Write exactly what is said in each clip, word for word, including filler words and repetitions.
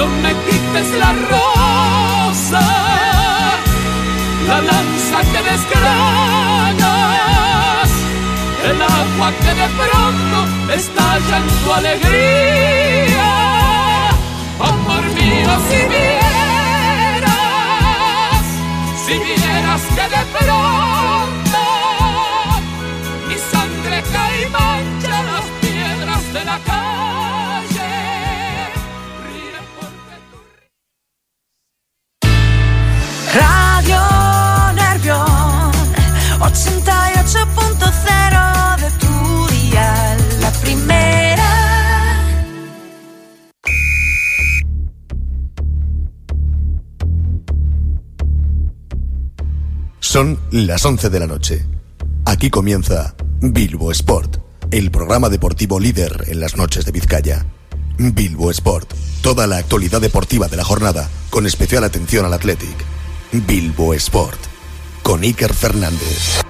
no me quites la rosa, la lanza que desgranas, el agua que de pronto estalla en tu alegría. Amor mío, si vieras, si vieras que de pronto mi sangre cae y mancha las piedras de la calle. Ríe porque tú... Radio Nervión ochenta y ocho punto cero de tu dial, la primera. Son las once de la noche. Aquí comienza Bilbo Sport, el programa deportivo líder en las noches de Vizcaya. Bilbo Sport, toda la actualidad deportiva de la jornada, con especial atención al Athletic. Bilbo Sport, con Iker Fernández.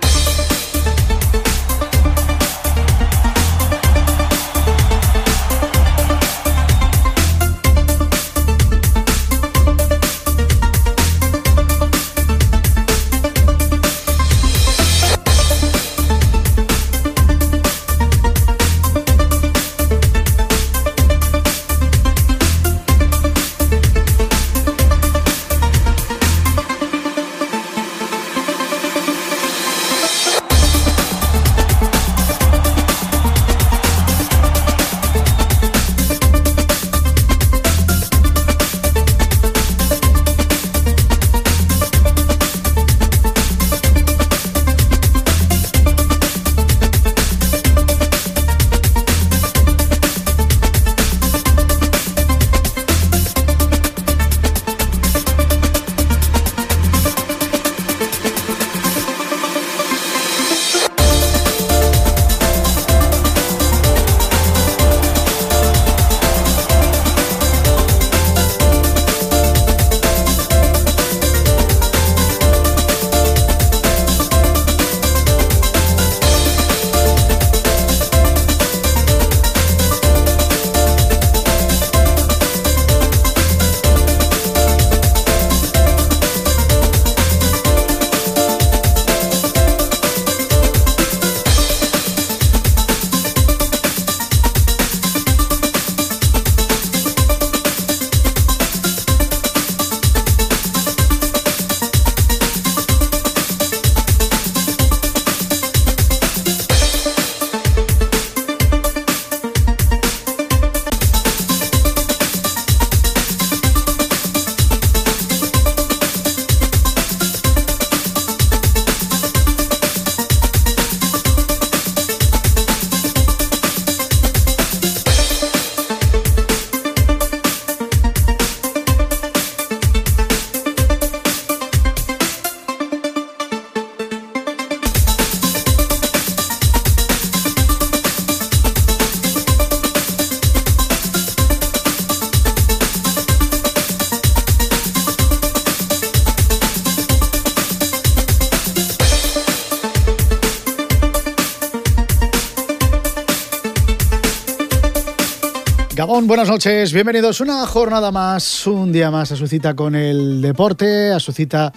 Gabón, buenas noches, bienvenidos una jornada más, un día más a su cita con el deporte, a su cita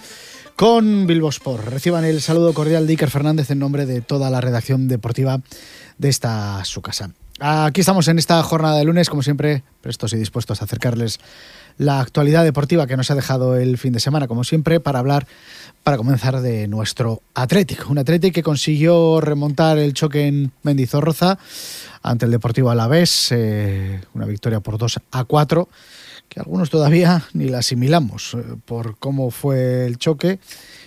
con Bilbo Sport. Reciban el saludo cordial de Iker Fernández en nombre de toda la redacción deportiva de esta su casa. Aquí estamos en esta jornada de lunes, como siempre, prestos y dispuestos a acercarles la actualidad deportiva que nos ha dejado el fin de semana, como siempre, para hablar, para comenzar, de nuestro Athletic. Un Athletic que consiguió remontar el choque en Mendizorroza ante el Deportivo Alavés, eh, una victoria por dos a cuatro, que algunos todavía ni la asimilamos eh, por cómo fue el choque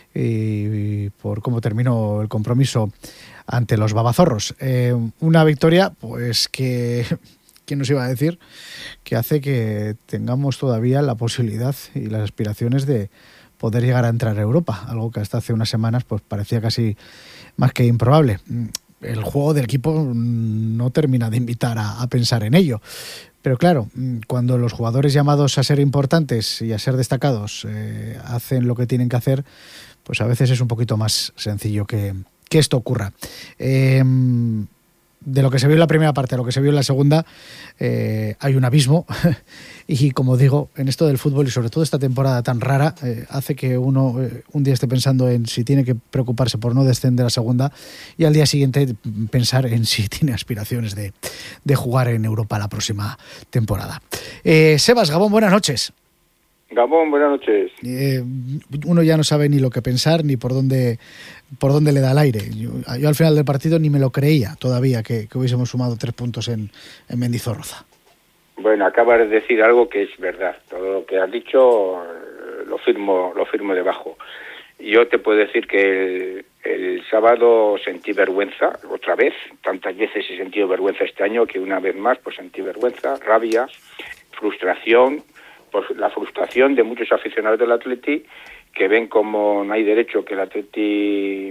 y por cómo terminó el compromiso ante los babazorros. Eh, una victoria, pues que, ¿quién nos iba a decir? Que hace que tengamos todavía la posibilidad y las aspiraciones de poder llegar a entrar a Europa, algo que hasta hace unas semanas pues parecía casi más que improbable. El juego del equipo no termina de invitar a, a pensar en ello. Pero claro, cuando los jugadores llamados a ser importantes y a ser destacados eh, hacen lo que tienen que hacer, pues a veces es un poquito más sencillo que, que esto ocurra. Eh, de lo que se vio en la primera parte a lo que se vio en la segunda, eh, hay un abismo. Y como digo, en esto del fútbol y sobre todo esta temporada tan rara, eh, hace que uno eh, un día esté pensando en si tiene que preocuparse por no descender a segunda y al día siguiente pensar en si tiene aspiraciones de, de jugar en Europa la próxima temporada. Eh, Sebas, Gabón, buenas noches. Gabón, buenas noches. Eh, uno ya no sabe ni lo que pensar ni por dónde por dónde le da el aire. Yo, yo al final del partido ni me lo creía todavía que, que hubiésemos sumado tres puntos en, en Mendizorroza. Bueno, acabas de decir algo que es verdad. Todo lo que has dicho lo firmo, lo firmo debajo. Yo te puedo decir que el, el sábado sentí vergüenza, otra vez. Tantas veces he sentido vergüenza este año que una vez más pues sentí vergüenza, rabia, frustración, pues la frustración de muchos aficionados del Atleti que ven como no hay derecho que el Atleti,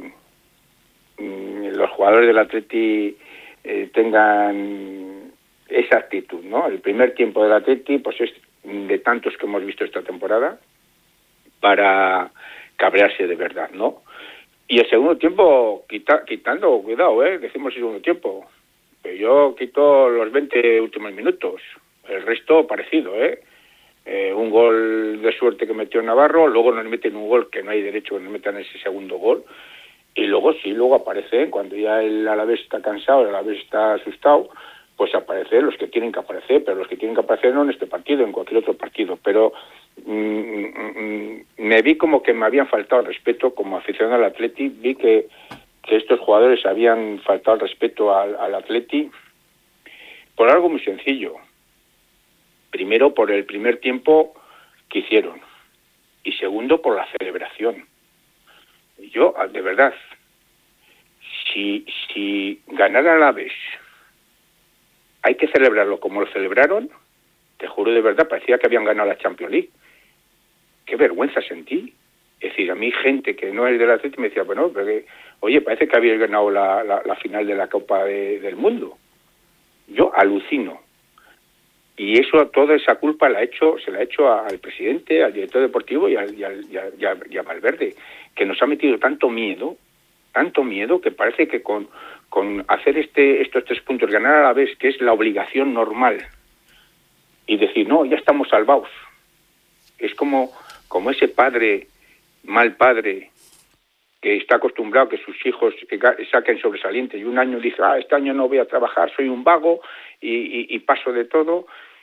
los jugadores del Atleti eh, tengan esa actitud, ¿no? El primer tiempo del Atleti pues es de tantos que hemos visto esta temporada para cabrearse de verdad, ¿no? Y el segundo tiempo, quita, quitando, cuidado, ¿eh? Decimos el segundo tiempo, pero yo quito los veinte últimos minutos, el resto parecido, ¿eh? Eh, un gol de suerte que metió Navarro, luego nos meten un gol que no hay derecho que nos metan ese segundo gol, y luego sí, luego aparece, cuando ya el Alavés está cansado, el Alavés está asustado, pues aparecen los que tienen que aparecer, pero los que tienen que aparecer no en este partido, en cualquier otro partido. Pero mm, mm, me vi como que me habían faltado el respeto como aficionado al Atleti, vi que, que estos jugadores habían faltado el respeto al, al Atleti por algo muy sencillo. Primero, por el primer tiempo que hicieron, y segundo, por la celebración. Yo, de verdad, si, si ganara el Alavés, hay que celebrarlo como lo celebraron, te juro de verdad, parecía que habían ganado la Champions League. Qué vergüenza sentí. Es decir, a mí gente que no es del Atlético me decía, bueno, porque, oye, parece que habíais ganado la, la, la final de la Copa de, del Mundo. Yo alucino. Y eso, toda esa culpa la ha hecho, se la ha hecho al presidente, al director deportivo y, al, y, al, y, a, y, a, y a Valverde, que nos ha metido tanto miedo, tanto miedo, que parece que con... con hacer este estos tres puntos, ganar a la vez, que es la obligación normal, y decir, no, ya estamos salvados. Es como, como ese padre, mal padre, que está acostumbrado a que sus hijos saquen sobresalientes, y un año dice, ah, este año no voy a trabajar, soy un vago, y, y, y paso de todo,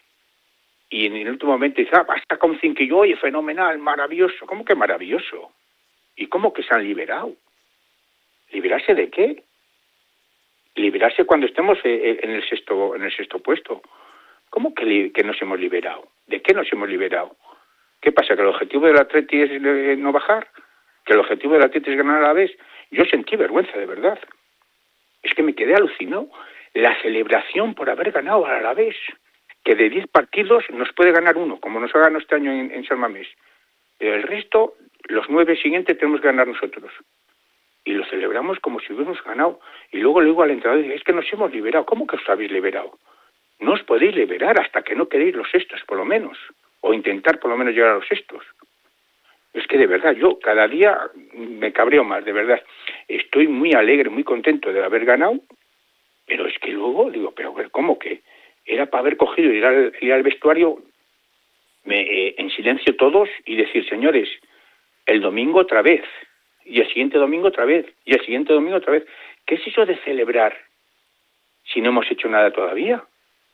y en el último momento dice, ah, hasta con cinco, y yo, oye, fenomenal, maravilloso. ¿Cómo que maravilloso? ¿Y cómo que se han liberado? ¿Liberarse de qué? Liberarse cuando estemos en el sexto en el sexto puesto. ¿Cómo que, li- que nos hemos liberado? ¿De qué nos hemos liberado? ¿Qué pasa? ¿Que el objetivo del Atleti es eh, no bajar? ¿Que el objetivo del Atleti es ganar a la vez? Yo sentí vergüenza, de verdad. Es que me quedé alucinado. La celebración por haber ganado al Alavés, que de diez partidos nos puede ganar uno, como nos ha ganado este año en, en San Mamés. Pero el resto, los nueve siguientes, tenemos que ganar nosotros. Y lo celebramos como si hubiéramos ganado. Y luego le digo al entrenador, es que nos hemos liberado. ¿Cómo que os habéis liberado? No os podéis liberar hasta que no queréis los sextos, por lo menos. O intentar por lo menos llegar a los sextos. Es que de verdad, yo cada día me cabreo más, de verdad. Estoy muy alegre, muy contento de haber ganado, pero es que luego digo, pero ¿cómo que? Era para haber cogido y ir al, ir al vestuario me, eh, en silencio todos y decir, señores, el domingo otra vez. Y el siguiente domingo otra vez, y el siguiente domingo otra vez. ¿Qué es eso de celebrar si no hemos hecho nada todavía?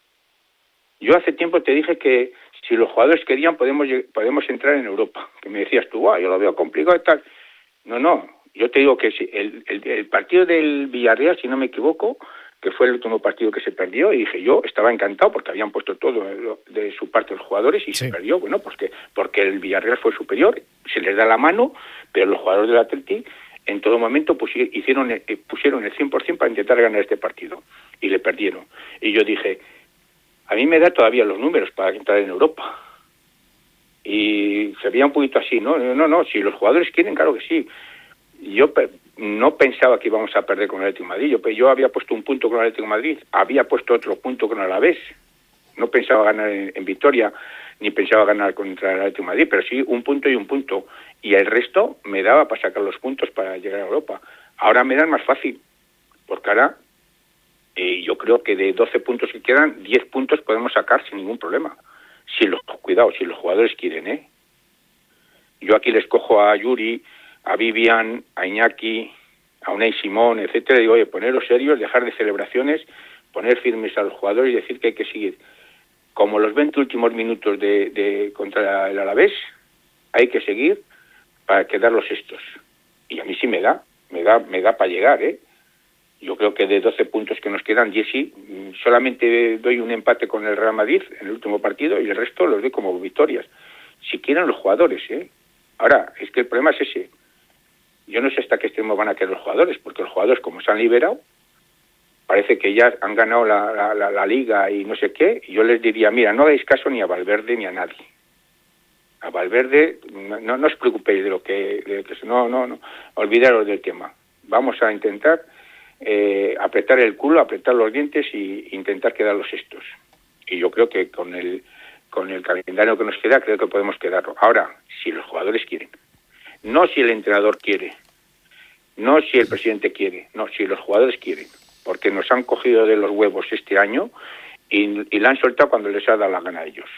Yo hace tiempo te dije que si los jugadores querían podemos podemos entrar en Europa. Que me decías tú, ah, yo lo veo complicado y tal. No, no, yo te digo que si el, el, el partido del Villarreal, si no me equivoco, que fue el último partido que se perdió, y dije, yo estaba encantado porque habían puesto todo de su parte los jugadores y sí. Se perdió, bueno, porque, porque el Villarreal fue superior, se les da la mano, pero los jugadores del Atleti en todo momento pusi- hicieron, eh, pusieron el cien por ciento para intentar ganar este partido, y le perdieron. Y yo dije, a mí me da todavía los números para entrar en Europa. Y se veía un poquito así, ¿no? No, no, si los jugadores quieren, claro que sí. Yo pe- no pensaba que íbamos a perder con el Atlético de Madrid. Yo, yo había puesto un punto con el Atlético de Madrid, había puesto otro punto con el Alavés. No pensaba ganar en, en Vitoria, ni pensaba ganar contra el Atlético de Madrid, pero sí un punto y un punto. Y el resto me daba para sacar los puntos para llegar a Europa. Ahora me dan más fácil, porque ahora Y yo creo que de doce puntos que quedan, diez puntos podemos sacar sin ningún problema. Si los, cuidado, si los jugadores quieren, ¿eh? Yo aquí les cojo a Yuri, a Vivian, a Iñaki, a Unai Simón, etcétera, y digo, oye, poneros serios, dejar de celebraciones, poner firmes a los jugadores y decir que hay que seguir. Como los veinte últimos minutos de, de contra el Alavés, hay que seguir para quedar los sextos. Y a mí sí me da, me da, me da para llegar, ¿eh? Yo creo que de doce puntos que nos quedan, diez sí, solamente doy un empate con el Real Madrid en el último partido y el resto los doy como victorias. Si quieren los jugadores, ¿eh? Ahora, es que el problema es ese. Yo no sé hasta qué extremo van a quedar los jugadores, porque los jugadores, como se han liberado, parece que ya han ganado la, la, la, la liga y no sé qué, y yo les diría, mira, no hagáis caso ni a Valverde ni a nadie. A Valverde, no, no os preocupéis de lo que... De que no, no, no, olvidaros del tema. Vamos a intentar eh, apretar el culo, apretar los dientes y intentar quedar los sextos. Y yo creo que con el, con el calendario que nos queda, creo que podemos quedarlo. Ahora, si los jugadores quieren. No si el entrenador quiere. No si el presidente quiere. No, si los jugadores quieren. Porque nos han cogido de los huevos este año y, y la han soltado cuando les ha dado la gana a ellos.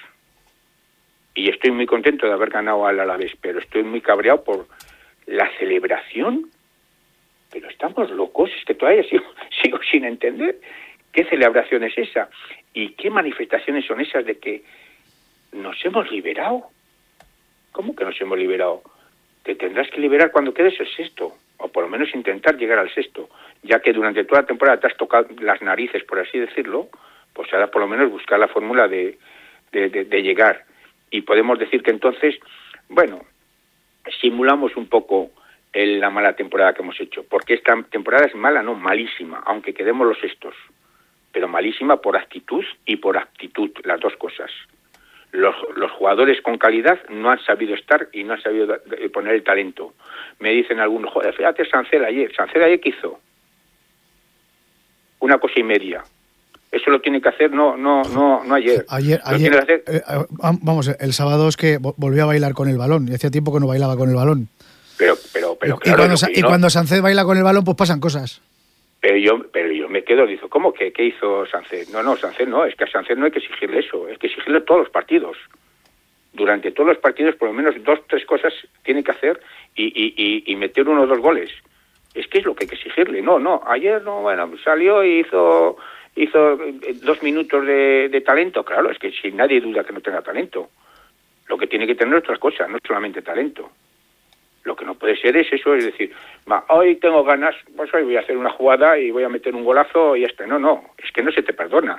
Y estoy muy contento de haber ganado al Alavés, pero estoy muy cabreado por la celebración. Pero estamos locos, es que todavía sigo, sigo sin entender qué celebración es esa y qué manifestaciones son esas de que nos hemos liberado. ¿Cómo que nos hemos liberado? Te tendrás que liberar cuando quedes el sexto, o por lo menos intentar llegar al sexto, ya que durante toda la temporada te has tocado las narices, por así decirlo, pues ahora por lo menos buscar la fórmula de, de, de, de llegar. Y podemos decir que entonces, bueno, simulamos un poco el, la mala temporada que hemos hecho, porque esta temporada es mala, no, malísima, aunque quedemos los sextos, pero malísima por actitud y por aptitud, las dos cosas. Los, los jugadores con calidad no han sabido estar y no han sabido poner el talento. Me dicen algunos, joder, fíjate Sancel ayer, Sancel ayer ¿qué hizo? Una cosa y media. Eso lo tiene que hacer no no no no ayer. Ayer, lo ayer tiene que hacer... eh, vamos, el sábado es que volvió a bailar con el balón. Y hacía tiempo que no bailaba con el balón. Pero, pero, pero, y, claro, y cuando, no, y no. cuando Sánchez baila con el balón, pues pasan cosas. Pero yo, pero yo me quedo, digo, ¿cómo que qué hizo Sánchez? No, no, Sánchez no, es que a Sánchez no hay que exigirle eso, es que exigirle todos los partidos. Durante todos los partidos, por lo menos dos, tres cosas tiene que hacer y, y, y, y meter uno o dos goles. Es que es lo que hay que exigirle. No, no, ayer no, bueno, salió y hizo... hizo dos minutos de, de talento, claro, es que si nadie duda que no tenga talento. Lo que tiene que tener otras cosas, no solamente talento. Lo que no puede ser es eso, es decir, va, hoy tengo ganas, pues hoy voy a hacer una jugada y voy a meter un golazo y ya está. No, no, es que no se te perdona.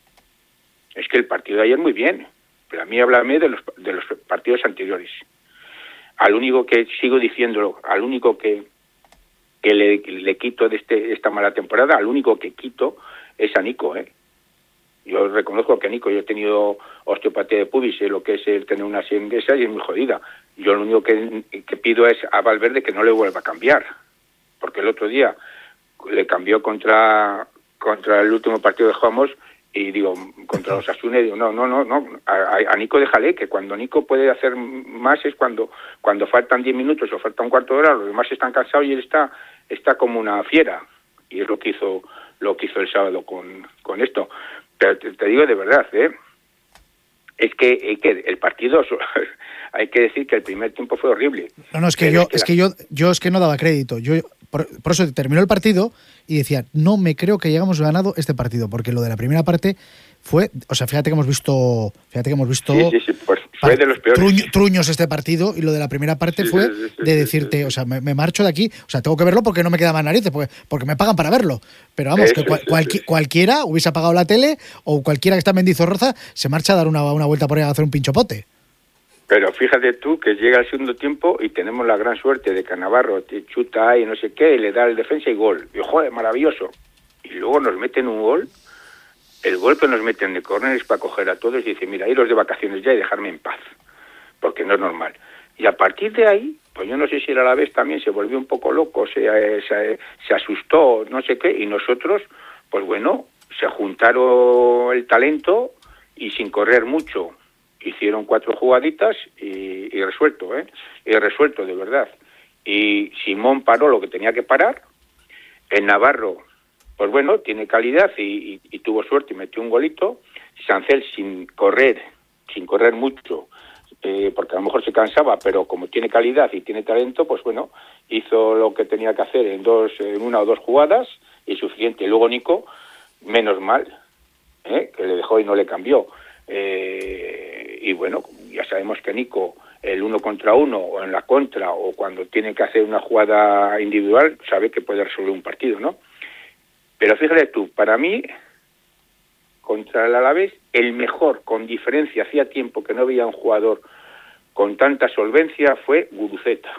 Es que el partido de ayer muy bien, pero a mí háblame de los, de los partidos anteriores. Al único que, sigo diciéndolo, al único que, que le, le quito de este, esta mala temporada, al único que quito es a Nico, ¿eh? Yo reconozco que a Nico, yo he tenido osteopatía de pubis, sé lo que es el tener una sien de esa y es muy jodida. Yo lo único que, que pido es a Valverde que no le vuelva a cambiar, porque el otro día le cambió contra contra el último partido que jugamos y digo, contra los Osasuna, y digo, no, no, no, no, a, a Nico déjale, que cuando Nico puede hacer más es cuando cuando faltan diez minutos o falta un cuarto de hora, los demás están cansados y él está está como una fiera, y es lo que hizo lo que hizo el sábado con, con esto. Pero te, te digo de verdad, ¿eh? Es que, es que el partido, hay que decir que el primer tiempo fue horrible. No, no, es que yo, es que yo, yo es que no daba crédito. Yo por, por eso terminó el partido y decía, no me creo que hayamos ganado este partido, porque lo de la primera parte fue, o sea, fíjate que hemos visto, fíjate que hemos visto sí, sí, sí, pues fue de los peores. Truño, truños este partido, y lo de la primera parte sí, fue sí, sí, sí, de decirte, sí, sí. o sea, me, me marcho de aquí, o sea, tengo que verlo porque no me quedan más narices, porque, porque me pagan para verlo. Pero vamos, sí, que cual, sí, cualqui, sí. cualquiera hubiese apagado la tele, o cualquiera que está en Mendizorroza se marcha a dar una, una vuelta por ahí a hacer un pinchopote. Pero fíjate tú que llega el segundo tiempo y tenemos la gran suerte de que Navarro te chuta ahí no sé qué, y le da el defensa y gol. Y joder, maravilloso. Y luego nos meten un gol. El gol que nos meten de córner es para coger a todos y decir, mira, iros de vacaciones ya y dejarme en paz, porque no es normal. Y a partir de ahí, pues yo no sé si era a la vez también se volvió un poco loco, se, se, se asustó, no sé qué, y nosotros, pues bueno, se juntaron el talento y sin correr mucho, hicieron cuatro jugaditas y, y resuelto, ¿eh? Y resuelto, de verdad. Y Simón paró lo que tenía que parar, el Navarro pues bueno, tiene calidad y, y, y tuvo suerte y metió un golito. Sancel sin correr, sin correr mucho, eh, porque a lo mejor se cansaba, pero como tiene calidad y tiene talento, pues bueno, hizo lo que tenía que hacer en dos, en una o dos jugadas y suficiente. Luego Nico, menos mal, ¿eh? que le dejó y no le cambió. Eh, y bueno, ya sabemos que Nico, el uno contra uno o en la contra o cuando tiene que hacer una jugada individual, sabe que puede resolver un partido, ¿no? Pero fíjate tú, para mí, contra el Alavés, el mejor, con diferencia, hacía tiempo que no había un jugador con tanta solvencia, fue Guruceta.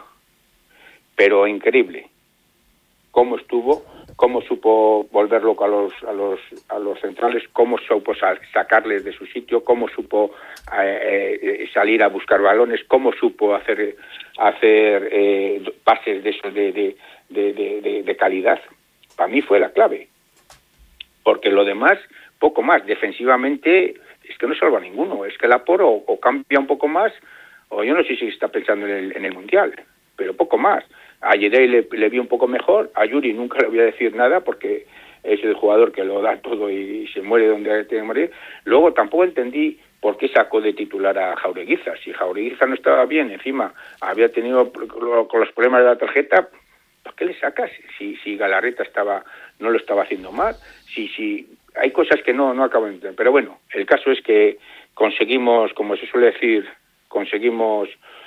Pero increíble cómo estuvo, cómo supo volver loco a los a los a los centrales, cómo supo sacarles de su sitio, cómo supo eh, eh, salir a buscar balones, cómo supo hacer hacer eh, pases de esos de de, de, de, de, de calidad. Para mí fue la clave, porque lo demás poco más. Defensivamente es que no salva a ninguno, es que el Apor o, o cambia un poco más, o yo no sé si está pensando en el, en el Mundial, pero poco más. A Yedei le, le vi un poco mejor, a Yuri nunca le voy a decir nada porque es el jugador que lo da todo y, y se muere donde tiene que morir. Luego tampoco entendí por qué sacó de titular a Jaureguiza. Si Jaureguiza no estaba bien, encima había tenido con los problemas de la tarjeta, ¿para qué le sacas? Si, si Galarreta estaba, no lo estaba haciendo mal, si, si hay cosas que no, no acabo de entender. Pero bueno, el caso es que conseguimos, como se suele decir, conseguimos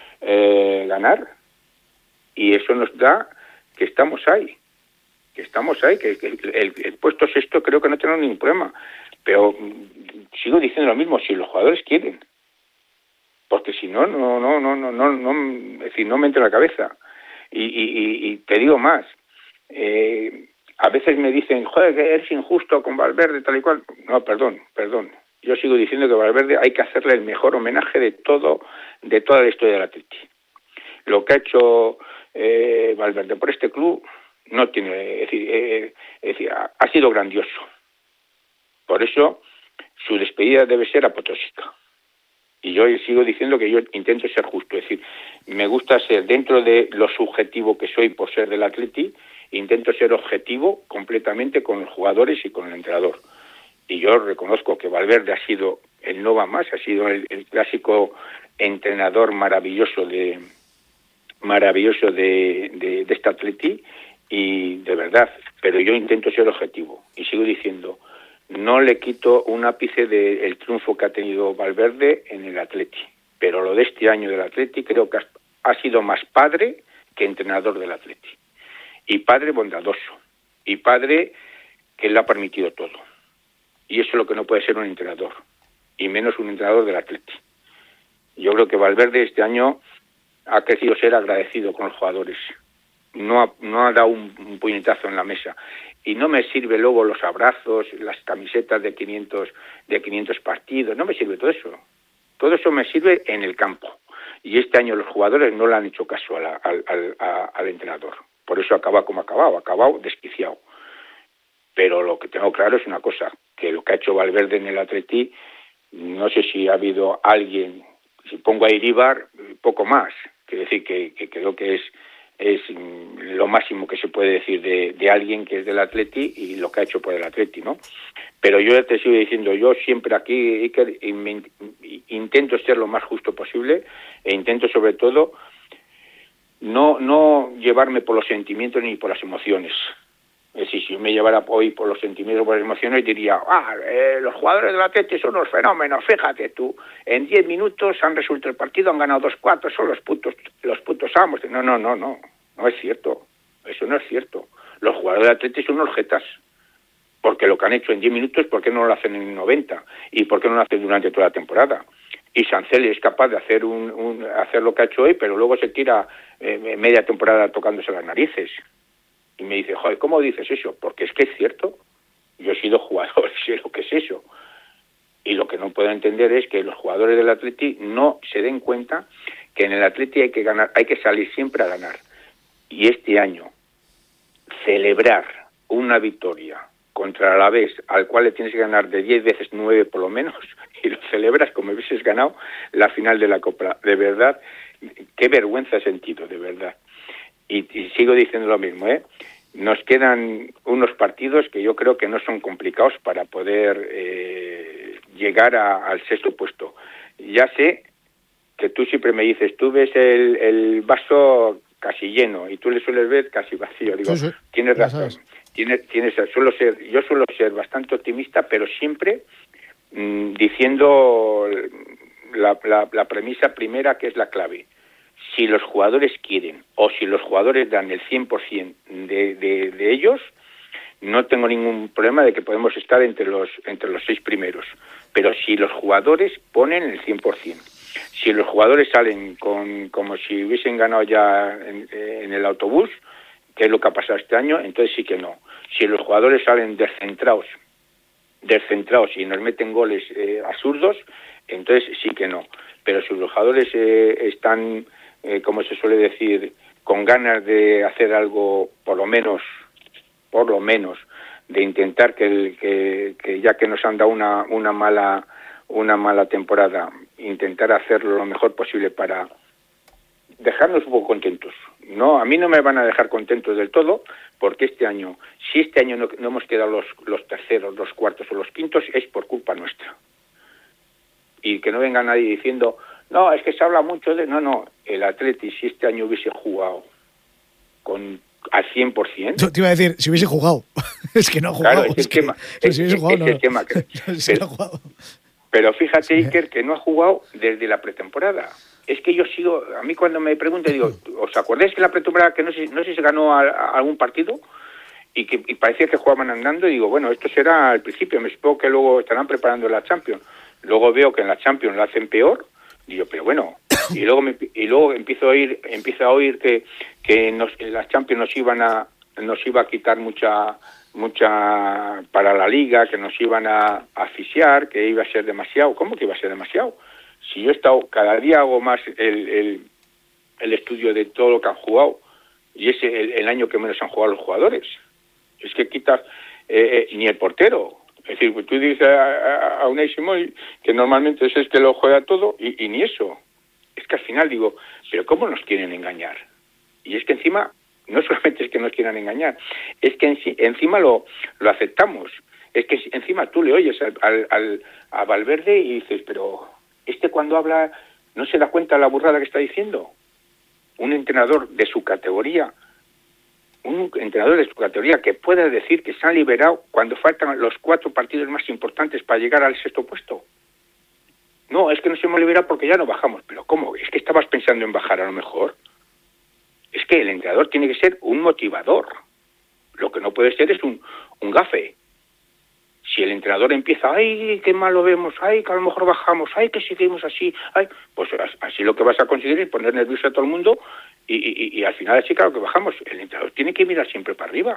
eh, ganar. Y eso nos da que estamos ahí, que estamos ahí, que, que el, el puesto sexto creo que no tenemos ningún problema. Pero sigo diciendo lo mismo, si los jugadores quieren. Porque si no, no, no, no, no, no, no es decir, no me entra en la cabeza. Y, y, y te digo más, eh, a veces me dicen, joder, que eres injusto con Valverde, tal y cual. No, perdón, perdón. Yo sigo diciendo que Valverde hay que hacerle el mejor homenaje de todo, de toda la historia del Atleti. Lo que ha hecho eh, Valverde por este club no tiene, es decir, eh, es decir ha, ha sido grandioso. Por eso su despedida debe ser apoteósica. Y yo sigo diciendo que yo intento ser justo, es decir, me gusta ser dentro de lo subjetivo que soy por ser del Atleti, intento ser objetivo completamente con los jugadores y con el entrenador. Y yo reconozco que Valverde ha sido el no va más, ha sido el, el clásico entrenador maravilloso de maravilloso de, de, de este Atleti y de verdad, pero yo intento ser objetivo y sigo diciendo, no le quito un ápice del triunfo que ha tenido Valverde en el Atleti, pero lo de este año del Atleti creo que ha, ha sido más padre que entrenador del Atleti, y padre bondadoso, y padre que le ha permitido todo, y eso es lo que no puede ser un entrenador, y menos un entrenador del Atleti. Yo creo que Valverde este año ha querido ser agradecido con los jugadores, no ha, no ha dado un, un puñetazo en la mesa, y no me sirve luego los abrazos, las camisetas de quinientos de quinientos partidos, no me sirve todo eso, todo eso me sirve en el campo, y este año los jugadores no le han hecho caso a la, al, al, a, al entrenador, por eso acaba como ha acabado, ha acabado desquiciado. Pero lo que tengo claro es una cosa, que lo que ha hecho Valverde en el Atleti, no sé si ha habido alguien, si pongo a Iríbar, poco más, quiero decir que, que creo que es es lo máximo que se puede decir de, de alguien que es del Atleti y lo que ha hecho por el Atleti, ¿no? Pero yo te sigo diciendo, yo siempre aquí Iker, intento ser lo más justo posible e intento sobre todo no no llevarme por los sentimientos ni por las emociones. Es decir, si yo me llevara hoy por los sentimientos, por las emociones, diría, ah, eh, los jugadores del Atleti son unos fenómenos, fíjate tú, en diez minutos han resuelto el partido, han ganado dos cuatro, son los putos, los putos amos. No, no, no, no, no es cierto, eso no es cierto. Los jugadores del Atleti son unos jetas, porque lo que han hecho en diez minutos, ¿por qué no lo hacen en noventa? ¿Y por qué no lo hacen durante toda la temporada? Y Sancel es capaz de hacer un, un hacer lo que ha hecho hoy, pero luego se tira eh, media temporada tocándose las narices. Y me dice, joder, ¿cómo dices eso? Porque es que es cierto. Yo he sido jugador, sé lo que es eso. Y lo que no puedo entender es que los jugadores del Atleti no se den cuenta que en el Atleti hay que ganar, hay que salir siempre a ganar. Y este año, celebrar una victoria contra el Alavés, al cual le tienes que ganar de diez veces nueve por lo menos, y lo celebras como si hubieses ganado la final de la Copa. De verdad, qué vergüenza he sentido, de verdad. Y, y sigo diciendo lo mismo, ¿eh? nos quedan unos partidos que yo creo que no son complicados para poder eh, llegar a, al sexto puesto. Ya sé que tú siempre me dices, tú ves el, el vaso casi lleno y tú le sueles ver casi vacío. Digo, sí, sí, tienes razón. Tienes, tienes, suelo ser, yo suelo ser bastante optimista, pero siempre mmm, diciendo la, la, la premisa primera, que es la clave. Si los jugadores quieren o si los jugadores dan el cien por ciento de, de, de ellos, no tengo ningún problema de que podemos estar entre los entre los seis primeros. Pero si los jugadores ponen el cien por ciento, si los jugadores salen con como si hubiesen ganado ya en, en el autobús, que es lo que ha pasado este año, entonces sí que no. Si los jugadores salen descentrados, descentrados y nos meten goles eh, absurdos, entonces sí que no. Pero si los jugadores eh, están, eh, como se suele decir, con ganas de hacer algo, por lo menos, por lo menos, de intentar que, el, que, que ya que nos han dado una, una mala una mala temporada, intentar hacerlo lo mejor posible para dejarnos un poco contentos. No, a mí no me van a dejar contentos del todo, porque este año, si este año no, no hemos quedado los, los terceros, los cuartos o los quintos, es por culpa nuestra. Y que no venga nadie diciendo, no, es que se habla mucho de... No, no, el Atleti, si este año hubiese jugado con al cien por ciento... Te iba a decir, si hubiese jugado. Es que no ha jugado. Claro, es, es el que, tema. Si es, hubiese jugado, es no. el tema. Que, si pero, no ha jugado. pero fíjate, Sí. Iker, que no ha jugado desde la pretemporada. Es que yo sigo... A mí cuando me preguntan, digo, ¿os acordáis que en la pretemporada que no sé, no sé si se ganó a, a algún partido? Y que y parecía que jugaban andando, y digo, bueno, esto será al principio, me supongo que luego estarán preparando la Champions. Luego veo que en la Champions la hacen peor, digo, pero bueno, y luego me, y luego empiezo a oír, empiezo a oír que, que nos, en la Champions nos iban a nos iba a quitar mucha mucha para la liga, que nos iban a asfixiar, que iba a ser demasiado. ¿Cómo que iba a ser demasiado? Si yo he estado, cada día hago más el, el, el estudio de todo lo que han jugado, y es el, el año que menos han jugado los jugadores. Es que quitas eh, eh, ni el portero. Es decir, pues tú dices a, a, a Unai Simón, que normalmente es el que lo juega todo, y, y ni eso. Es que al final digo, ¿pero cómo nos quieren engañar? Y es que encima, no solamente es que nos quieran engañar, es que en, encima lo, lo aceptamos. Es que encima tú le oyes al, al, al, a Valverde y dices, pero este cuando habla no se da cuenta de la burrada que está diciendo. Un entrenador de su categoría, un entrenador de su categoría que pueda decir que se han liberado cuando faltan los cuatro partidos más importantes para llegar al sexto puesto. No, es que nos hemos liberado porque ya no bajamos. ¿Pero cómo? ¿Es que estabas pensando en bajar a lo mejor? Es que el entrenador tiene que ser un motivador. Lo que no puede ser es un, un gafe. Si el entrenador empieza, ay, qué mal lo vemos, ay, que a lo mejor bajamos, ay, que seguimos así, ay, pues así lo que vas a conseguir es poner nervioso a todo el mundo y, y, y al final así claro que bajamos. El entrenador tiene que mirar siempre para arriba.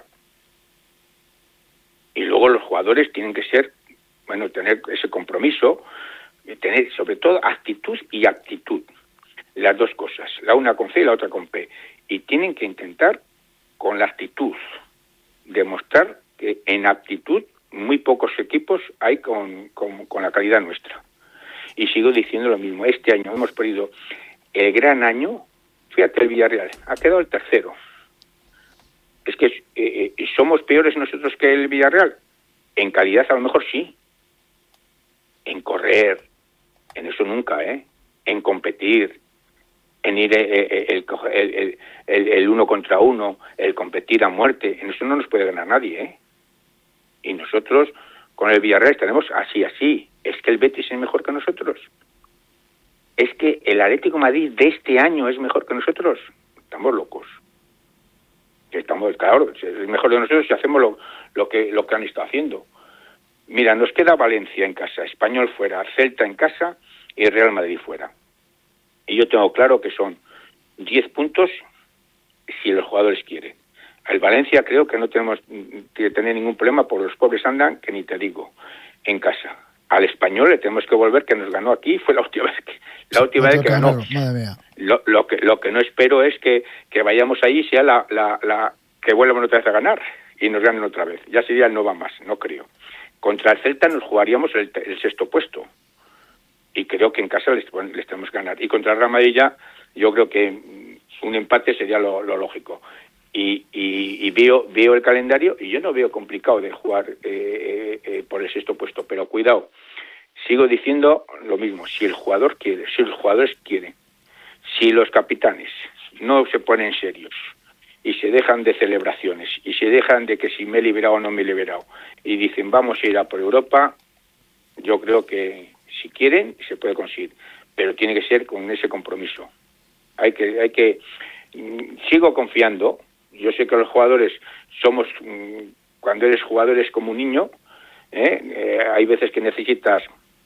Y luego los jugadores tienen que ser, bueno, tener ese compromiso, tener sobre todo actitud y actitud. Las dos cosas, la una con C y la otra con P. Y tienen que intentar con la actitud demostrar que en actitud muy pocos equipos hay con, con, con la calidad nuestra. Y sigo diciendo lo mismo. Este año hemos perdido el gran año. Fíjate, el Villarreal ha quedado el tercero. Es que eh, eh, somos peores nosotros que el Villarreal. En calidad a lo mejor sí. En correr, en eso nunca, ¿eh? En competir, en ir eh, el, el, el, el, el uno contra uno, el competir a muerte. En eso no nos puede ganar nadie, ¿eh? Y nosotros con el Villarreal tenemos así, así. Es que el Betis es mejor que nosotros. Es que el Atlético de Madrid de este año es mejor que nosotros. Estamos locos. Estamos, claro, es mejor que nosotros si hacemos lo, lo que lo que han estado haciendo. Mira, nos queda Valencia en casa, Español fuera, Celta en casa y Real Madrid fuera. Y yo tengo claro que son diez puntos si los jugadores quieren. El Valencia creo que no tenemos que tener ningún problema, por los pobres andan, que ni te digo, en casa. Al Español le tenemos que volver, que nos ganó aquí, fue la última vez que, la última vez que ganó. Lo, lo, que, lo que no espero es que, que vayamos allí y sea la, la, la que vuelvan otra vez a ganar y nos ganen otra vez. Ya sería el no va más, no creo. Contra el Celta nos jugaríamos el, el sexto puesto y creo que en casa les, les tenemos que ganar. Y contra el Real Madrid ya, yo creo que un empate sería lo, lo lógico. y, y, y veo veo el calendario y yo no veo complicado de jugar eh, eh, por el sexto puesto, pero cuidado, sigo diciendo lo mismo, si el jugador quiere, si los jugadores quieren, si los capitanes no se ponen serios y se dejan de celebraciones y se dejan de que si me he liberado o no me he liberado y dicen vamos a ir a por Europa, yo creo que si quieren se puede conseguir, pero tiene que ser con ese compromiso. Hay que, hay que, sigo confiando. Yo sé que los jugadores somos, cuando eres jugador es como un niño, ¿eh? Eh, hay veces que necesitas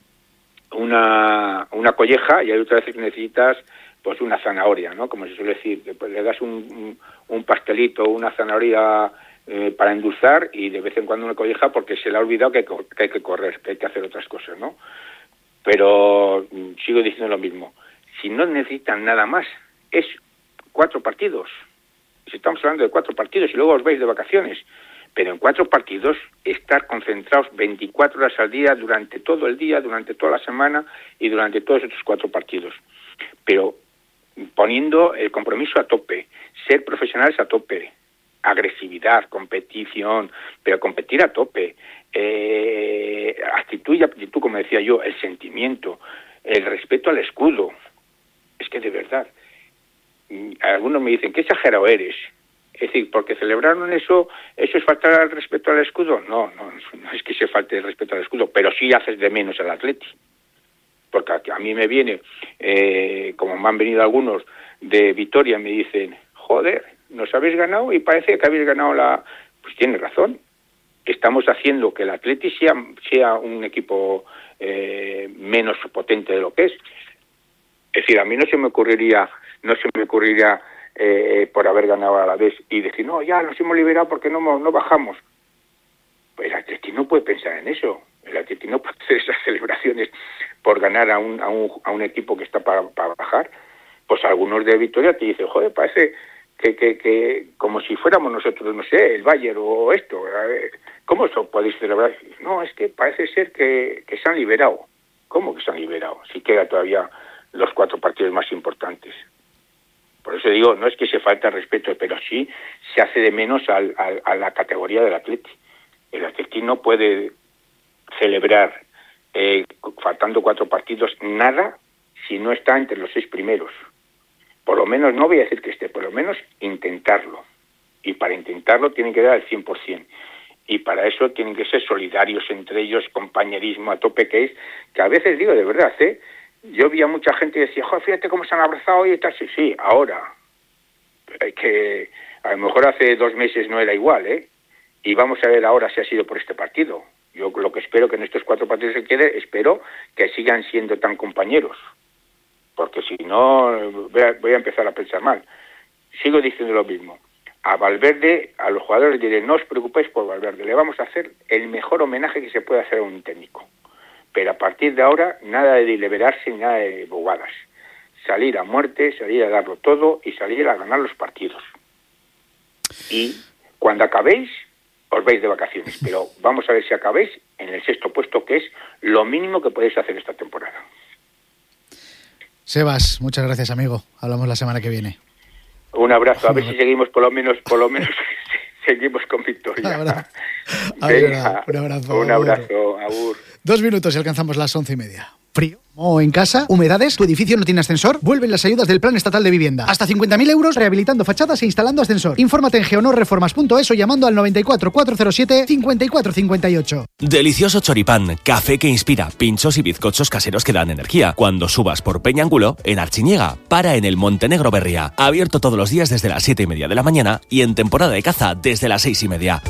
una, una colleja y hay otras veces que necesitas pues una zanahoria, ¿no? Como se suele decir, pues le das un, un, un pastelito, una zanahoria eh, para endulzar y de vez en cuando una colleja porque se le ha olvidado que, que hay que correr, que hay que hacer otras cosas, ¿no? Pero sigo diciendo lo mismo. Si no necesitan nada más, es cuatro partidos. Si estamos hablando de cuatro partidos y luego os vais de vacaciones, pero en cuatro partidos estar concentrados veinticuatro horas al día durante todo el día, durante toda la semana y durante todos estos cuatro partidos. Pero poniendo el compromiso a tope, ser profesionales a tope, agresividad, competición, pero competir a tope, eh, actitud y aptitud, como decía yo, el sentimiento, el respeto al escudo. Es que de verdad, algunos me dicen, qué exagerado eres. Es decir, porque celebraron eso, ¿eso es faltar al respeto al escudo? No, no, no es que se falte el respeto al escudo, pero sí haces de menos al Atleti. Porque a, a mí me viene, eh, como me han venido algunos de Vitoria, me dicen, joder, nos habéis ganado y parece que habéis ganado la... Pues tiene razón. Estamos haciendo que el Atleti sea, sea un equipo eh, menos potente de lo que es. Es decir, a mí no se me ocurriría, no se me ocurriría eh, por haber ganado a la vez y decir, no, ya nos hemos liberado porque no, no bajamos. Pues el Atleti no puede pensar en eso. El Atleti no puede hacer esas celebraciones por ganar a un, a un, a un equipo que está para, para bajar. Pues algunos de Vitoria te dicen, joder, parece que, que, que como si fuéramos nosotros, no sé, el Bayern o esto. ¿Cómo eso podéis celebrar? No, es que parece ser que, que se han liberado. ¿Cómo que se han liberado? Si queda todavía los cuatro partidos más importantes. Por eso digo, no es que se falta respeto, pero sí se hace de menos al, al, a la categoría del Atleti. El Atleti no puede celebrar eh, faltando cuatro partidos nada si no está entre los seis primeros. Por lo menos, no voy a decir que esté, por lo menos intentarlo. Y para intentarlo tienen que dar el cien por ciento. Y para eso tienen que ser solidarios entre ellos, compañerismo a tope, que es, que a veces digo de verdad, ¿eh? Yo vi a mucha gente y decía, joder, fíjate cómo se han abrazado y tal. Sí, sí, ahora. Pero hay que, a lo mejor hace dos meses no era igual, ¿eh? Y vamos a ver ahora si ha sido por este partido. Yo lo que espero que en estos cuatro partidos que quede, espero que sigan siendo tan compañeros. Porque si no, voy a, voy a empezar a pensar mal. Sigo diciendo lo mismo. A Valverde, a los jugadores diré, no os preocupéis por Valverde, le vamos a hacer el mejor homenaje que se puede hacer a un técnico. Pero a partir de ahora, nada de deliberarse, nada de bobadas. Salir a muerte, salir a darlo todo y salir a ganar los partidos. Y cuando acabéis, os vais de vacaciones. Pero vamos a ver si acabéis en el sexto puesto, que es lo mínimo que podéis hacer esta temporada. Sebas, muchas gracias, amigo. Hablamos la semana que viene. Un abrazo, a ver si seguimos por lo menos, por lo menos seguimos con victoria. Ahora, Venga, un abrazo. Un abrazo, agur. Dos minutos y alcanzamos las once y media. ¿Frío? ¿O en casa? ¿Humedades? ¿Tu edificio no tiene ascensor? Vuelven las ayudas del Plan Estatal de Vivienda. Hasta cincuenta mil euros rehabilitando fachadas e instalando ascensor. Infórmate en geonorreformas punto es o llamando al noventa y cuatro, cuatrocientos siete, cincuenta y cuatro cincuenta y ocho. Delicioso choripán, café que inspira, pinchos y bizcochos caseros que dan energía. Cuando subas por Peñángulo, en Archiñega, para en el Montenegro Berria. Abierto todos los días desde las siete y media de la mañana y en temporada de caza desde las seis y media.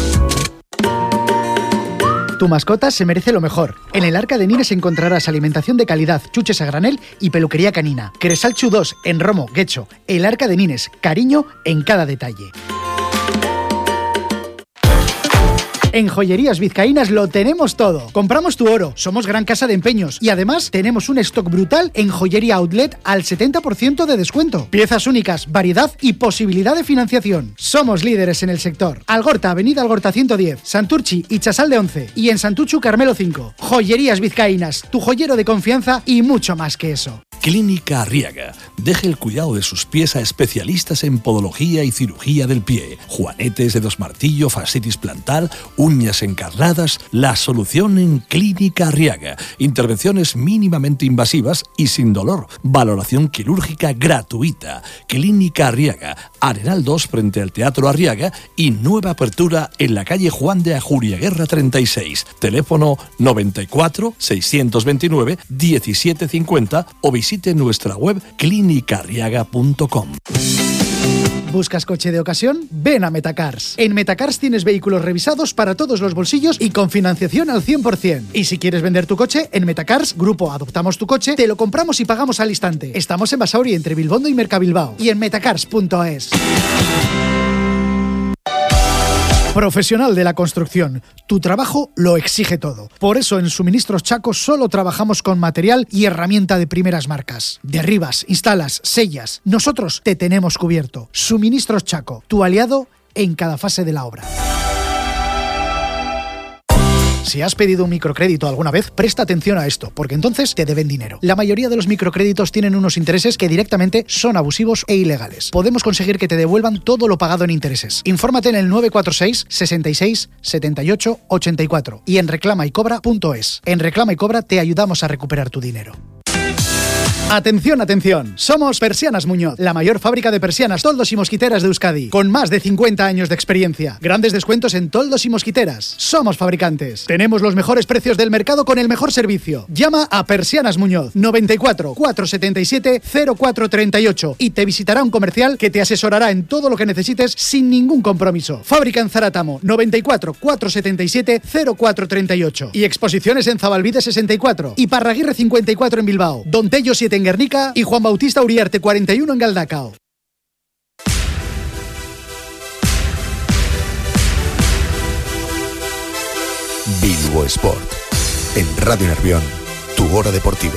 Tu mascota se merece lo mejor. En el Arca de Nines encontrarás alimentación de calidad, chuches a granel y peluquería canina. Cresal Chu dos, en Romo, Guecho. El Arca de Nines, cariño en cada detalle. En Joyerías Vizcaínas lo tenemos todo. Compramos tu oro, somos gran casa de empeños y además tenemos un stock brutal en Joyería Outlet al setenta por ciento de descuento. Piezas únicas, variedad y posibilidad de financiación. Somos líderes en el sector. Algorta, Avenida Algorta ciento diez, Santurchi y Chasal de once y en Santuchu Carmelo cinco. Joyerías Vizcaínas, tu joyero de confianza y mucho más que eso. Clínica Arriaga. Deje el cuidado de sus pies a especialistas en podología y cirugía del pie. Juanetes, dedos martillo, fascitis plantar, uñas encarnadas. La solución en Clínica Arriaga. Intervenciones mínimamente invasivas y sin dolor. Valoración quirúrgica gratuita. Clínica Arriaga. Arenal dos frente al Teatro Arriaga y nueva apertura en la calle Juan de Ajuriaguerra treinta y seis. Teléfono noventa y cuatro, seiscientos veintinueve, diecisiete cincuenta o visite nuestra web clínica arriaga punto com. ¿Buscas coche de ocasión? Ven a Metacars. En Metacars tienes vehículos revisados para todos los bolsillos y con financiación al cien por ciento. Y si quieres vender tu coche, en Metacars, Grupo Adoptamos tu Coche, te lo compramos y pagamos al instante. Estamos en Basauri entre Bilbondo y Mercabilbao y en metacars punto es. Profesional de la construcción, tu trabajo lo exige todo. Por eso en Suministros Chaco solo trabajamos con material y herramienta de primeras marcas. Derribas, instalas, sellas. Nosotros te tenemos cubierto. Suministros Chaco, tu aliado en cada fase de la obra. Si has pedido un microcrédito alguna vez, presta atención a esto, porque entonces te deben dinero. La mayoría de los microcréditos tienen unos intereses que directamente son abusivos e ilegales. Podemos conseguir que te devuelvan todo lo pagado en intereses. Infórmate en el nueve cuatro seis, sesenta y seis, setenta y ocho, ochenta y cuatro y en reclama y cobra punto es. En Reclama y Cobra te ayudamos a recuperar tu dinero. Atención, atención. Somos Persianas Muñoz, la mayor fábrica de persianas, toldos y mosquiteras de Euskadi, con más de cincuenta años de experiencia. Grandes descuentos en toldos y mosquiteras. Somos fabricantes. Tenemos los mejores precios del mercado con el mejor servicio. Llama a Persianas Muñoz noventa y cuatro, cuatrocientos setenta y siete, cero cuatro treinta y ocho y te visitará un comercial que te asesorará en todo lo que necesites sin ningún compromiso. Fábrica en Zaratamo noventa y cuatro, cuatrocientos setenta y siete, cero cuatro treinta y ocho y exposiciones en Zabalbide sesenta y cuatro y Parraguirre cincuenta y cuatro en Bilbao, Don Tello siete en Guernica y Juan Bautista Uriarte cuarenta y uno en Galdacao. Bilbo Sport. En Radio Nervión, tu hora deportiva.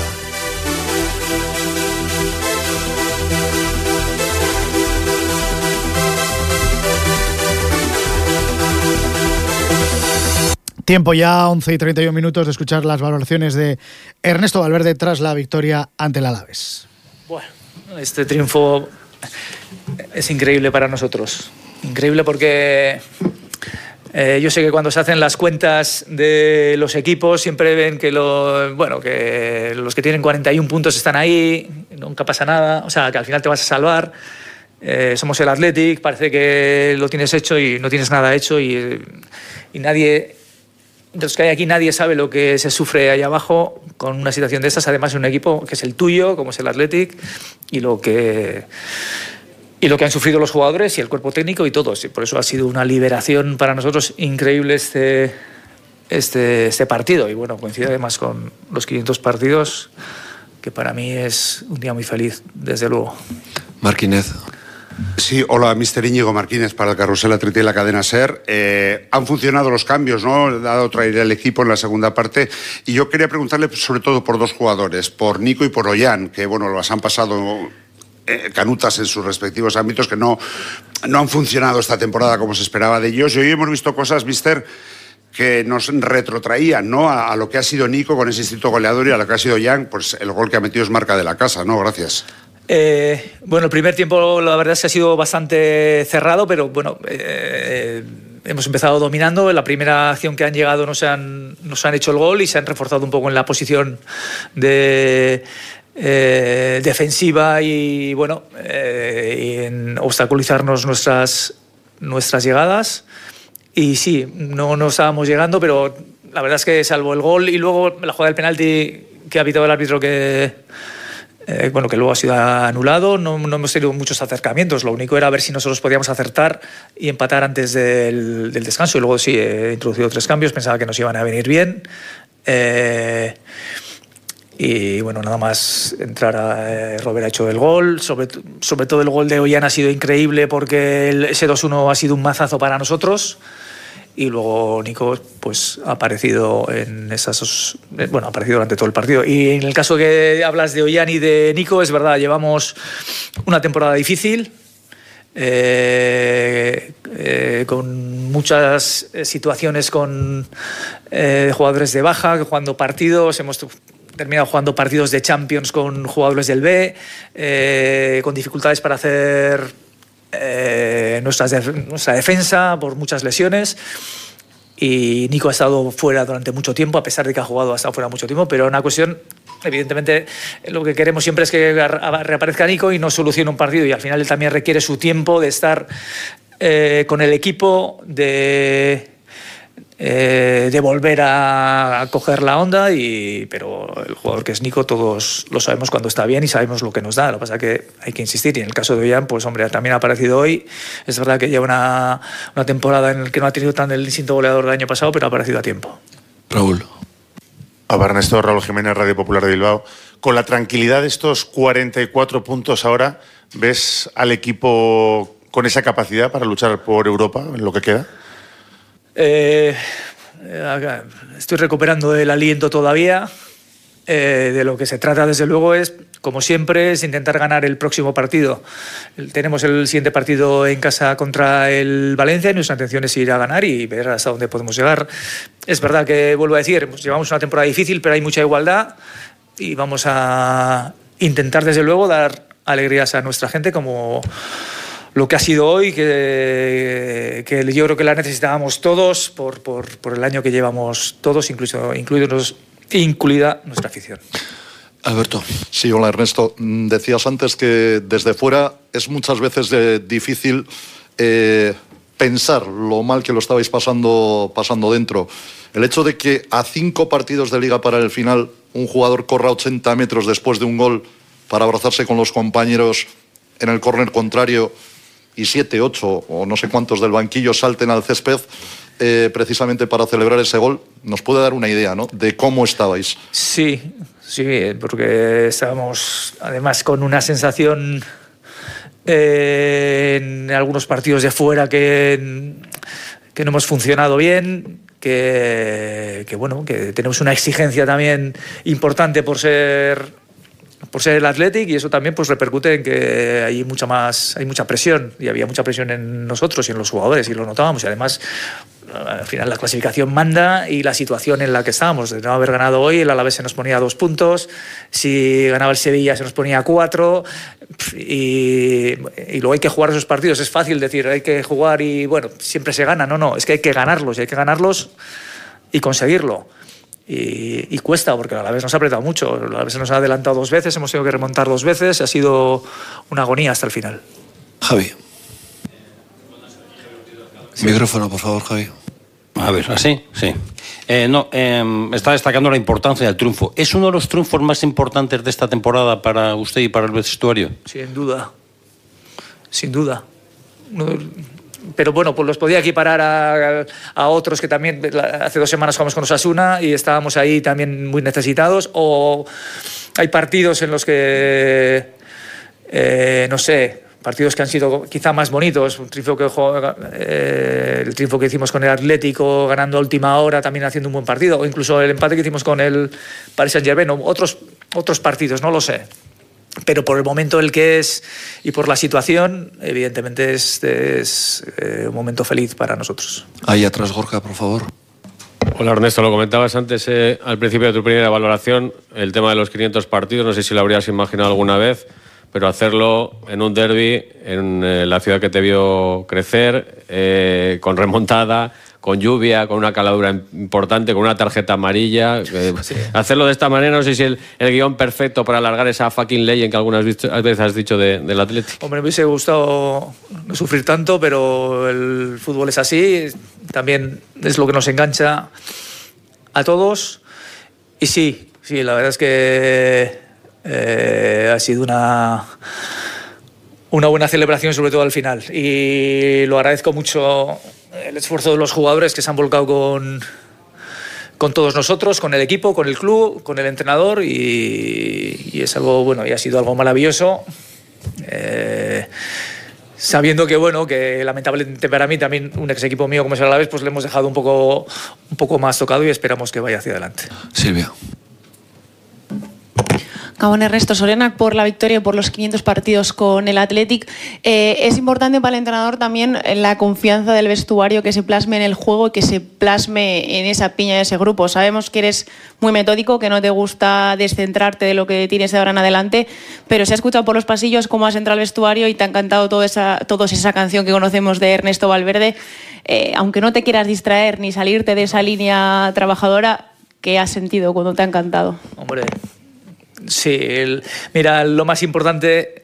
Tiempo ya, once y treinta y uno minutos, de escuchar las valoraciones de Ernesto Valverde tras la victoria ante el Alavés. Bueno, este triunfo es increíble para nosotros. Increíble porque eh, yo sé que cuando se hacen las cuentas de los equipos siempre ven que, lo, bueno, que los que tienen cuarenta y uno puntos están ahí, nunca pasa nada, o sea, que al final te vas a salvar. Eh, somos el Athletic, parece que lo tienes hecho y no tienes nada hecho y, y nadie... De los que hay aquí nadie sabe lo que se sufre ahí abajo con una situación de estas, además en un equipo que es el tuyo, como es el Athletic, y lo que y lo que han sufrido los jugadores y el cuerpo técnico y todos. Y por eso ha sido una liberación para nosotros increíble este, este, este partido. Y bueno, coincide además con los quinientos partidos, que para mí es un día muy feliz, desde luego. Marquínez. Sí, hola, mister Íñigo Marquínez para el Carrusel Atleti y la cadena SER. Eh, han funcionado los cambios, ¿no? Ha dado otra idea al equipo en la segunda parte. Y yo quería preguntarle sobre todo por dos jugadores, por Nico y por Ollán, que bueno, los han pasado eh, canutas en sus respectivos ámbitos, que no, no han funcionado esta temporada como se esperaba de ellos. Y hoy hemos visto cosas, mister, que nos retrotraían, ¿no? A, a lo que ha sido Nico con ese instinto goleador y a lo que ha sido Ollán, pues el gol que ha metido es marca de la casa, ¿no? Gracias. Eh, bueno, el primer tiempo la verdad es que ha sido bastante cerrado, pero bueno, eh, hemos empezado dominando. En la primera acción que han llegado nos han, nos han hecho el gol y se han reforzado un poco en la posición de eh, defensiva y bueno, eh, y en obstaculizarnos nuestras, nuestras llegadas. Y sí, no, no estábamos llegando, pero la verdad es que salvo el gol y luego la jugada del penalti que ha pitado el árbitro que... Eh, bueno, que luego ha sido anulado, no, no hemos tenido muchos acercamientos, lo único era ver si nosotros podíamos acertar y empatar antes del, del descanso y luego sí, he introducido tres cambios, pensaba que nos iban a venir bien eh, y bueno, nada más entrar a eh, Robert ha hecho el gol, sobre, sobre todo el gol de Ollán ha sido increíble porque el, ese dos uno ha sido un mazazo para nosotros y luego Nico pues ha aparecido en esas, bueno, ha aparecido durante todo el partido. Y en el caso que hablas de Ollán y de Nico, es verdad, llevamos una temporada difícil, eh, eh, con muchas situaciones con eh, jugadores de baja, jugando partidos, hemos terminado jugando partidos de Champions con jugadores del B, eh, con dificultades para hacer eh, nuestra, nuestra defensa por muchas lesiones. Y Nico ha estado fuera durante mucho tiempo, a pesar de que ha jugado, ha estado fuera mucho tiempo, pero una cuestión, evidentemente, lo que queremos siempre es que reaparezca Nico y no solucione un partido, y al final él también requiere su tiempo de estar eh, con el equipo, de... Eh, de volver a, a coger la onda, y, pero el jugador que es Nico todos lo sabemos cuando está bien y sabemos lo que nos da. Lo que pasa es que hay que insistir, y en el caso de Ollán, pues hombre, también ha aparecido hoy. Es verdad que lleva una, una temporada en la que no ha tenido tan el instinto goleador del año pasado, pero ha aparecido a tiempo. Raúl. A Ernesto, Raúl Jiménez, Radio Popular de Bilbao. Con la tranquilidad de estos cuarenta y cuatro puntos ahora, ¿ves al equipo con esa capacidad para luchar por Europa en lo que queda? Eh, estoy recuperando el aliento todavía. Eh, de lo que se trata, desde luego, es, como siempre, es intentar ganar el próximo partido. Tenemos el siguiente partido en casa contra el Valencia y nuestra intención es ir a ganar y ver hasta dónde podemos llegar. Es verdad que, vuelvo a decir, llevamos una temporada difícil, pero hay mucha igualdad y vamos a intentar, desde luego, dar alegrías a nuestra gente, como lo que ha sido hoy, que, que yo creo que la necesitábamos todos por, por, por el año que llevamos todos, incluso, incluidos, incluida nuestra afición. Alberto. Sí, hola Ernesto. Decías antes que desde fuera es muchas veces eh, difícil eh, pensar lo mal que lo estabais pasando, pasando dentro. El hecho de que a cinco partidos de Liga para el final un jugador corra ochenta metros después de un gol para abrazarse con los compañeros en el córner contrario y siete, ocho o no sé cuántos del banquillo salten al césped eh, precisamente para celebrar ese gol, nos puede dar una idea, ¿no?, de cómo estabais. Sí, sí, porque estábamos además con una sensación eh, en algunos partidos de fuera que, que no hemos funcionado bien, que, que bueno, que tenemos una exigencia también importante por ser por ser el Athletic, y eso también pues repercute en que hay mucha más hay mucha presión, y había mucha presión en nosotros y en los jugadores, y lo notábamos. Y además, al final la clasificación manda, y la situación en la que estábamos, de no haber ganado hoy, el Alavés se nos ponía dos puntos, si ganaba el Sevilla se nos ponía cuatro, y, y luego hay que jugar esos partidos. Es fácil decir, hay que jugar y bueno, siempre se gana. No, no, es que hay que ganarlos, y hay que ganarlos y conseguirlo. Y, y cuesta, porque a la vez nos ha apretado mucho. A la vez se nos ha adelantado dos veces, hemos tenido que remontar dos veces, ha sido una agonía hasta el final. Javi. Sí. Micrófono, por favor, Javi. A ver, ¿así? Sí. Eh, no, eh, está destacando la importancia del triunfo. ¿Es uno de los triunfos más importantes de esta temporada para usted y para el vestuario? Sin duda. Sin duda. Uno de... Pero bueno, pues los podía equiparar a, a otros que también hace dos semanas jugamos con Osasuna y estábamos ahí también muy necesitados. O hay partidos en los que, eh, no sé, partidos que han sido quizá más bonitos. Un triunfo que eh, el triunfo que hicimos con el Atlético, ganando a última hora, también haciendo un buen partido. O incluso el empate que hicimos con el Paris Saint-Germain. Otros, otros partidos, no lo sé. Pero por el momento el que es y por la situación, evidentemente es, es eh, un momento feliz para nosotros. Ahí atrás, Gorka, por favor. Hola Ernesto, lo comentabas antes eh, al principio de tu primera valoración, el tema de los quinientos partidos, no sé si lo habrías imaginado alguna vez, pero hacerlo en un derbi, en eh, la ciudad que te vio crecer, eh, con remontada, con lluvia, con una caladura importante, con una tarjeta amarilla. Eh, sí. Hacerlo de esta manera, no sé si es el, el guión perfecto para alargar esa fucking ley en que algunas veces has dicho de, del Atlético. Hombre, me hubiese gustado no sufrir tanto, pero el fútbol es así. También es lo que nos engancha a todos. Y sí, sí, la verdad es que eh, ha sido una... una buena celebración, sobre todo al final, y lo agradezco mucho el esfuerzo de los jugadores que se han volcado con, con todos nosotros, con el equipo, con el club, con el entrenador, y, y es algo bueno, y ha sido algo maravilloso. Eh, sabiendo que, bueno, que lamentablemente para mí también un ex equipo mío como es el Alavés, pues le hemos dejado un poco, un poco más tocado y esperamos que vaya hacia adelante. Silvia. Gabón, Ernesto. Sorena, por la victoria y por los quinientos partidos con el Athletic. Eh, es importante para el entrenador también la confianza del vestuario, que se plasme en el juego y que se plasme en esa piña de ese grupo. Sabemos que eres muy metódico, que no te gusta descentrarte de lo que tienes de ahora en adelante, pero se ha escuchado por los pasillos cómo has entrado al vestuario y te ha encantado toda esa, todos esa canción que conocemos de Ernesto Valverde. Eh, aunque no te quieras distraer ni salirte de esa línea trabajadora, ¿qué has sentido cuando te ha encantado? Hombre... Sí, el, mira, lo más importante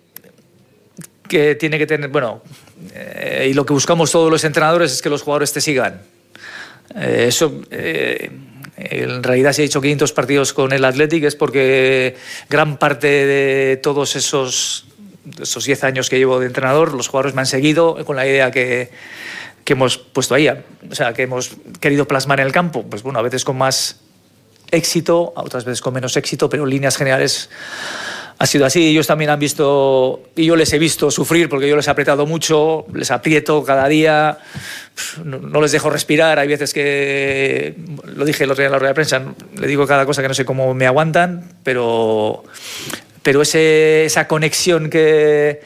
que tiene que tener, bueno, eh, y lo que buscamos todos los entrenadores es que los jugadores te sigan. Eh, eso, eh, en realidad, si he hecho quinientos partidos con el Athletic es porque gran parte de todos esos, esos diez años que llevo de entrenador, los jugadores me han seguido con la idea que, que hemos puesto ahí, o sea, que hemos querido plasmar en el campo. Pues bueno, a veces con más éxito, otras veces con menos éxito, pero en líneas generales ha sido así. Ellos también han visto, y yo les he visto sufrir porque yo les he apretado mucho, les aprieto cada día, no, no les dejo respirar. Hay veces que, lo dije el otro día en la rueda de prensa, le digo cada cosa que no sé cómo me aguantan, pero, pero ese, esa conexión que,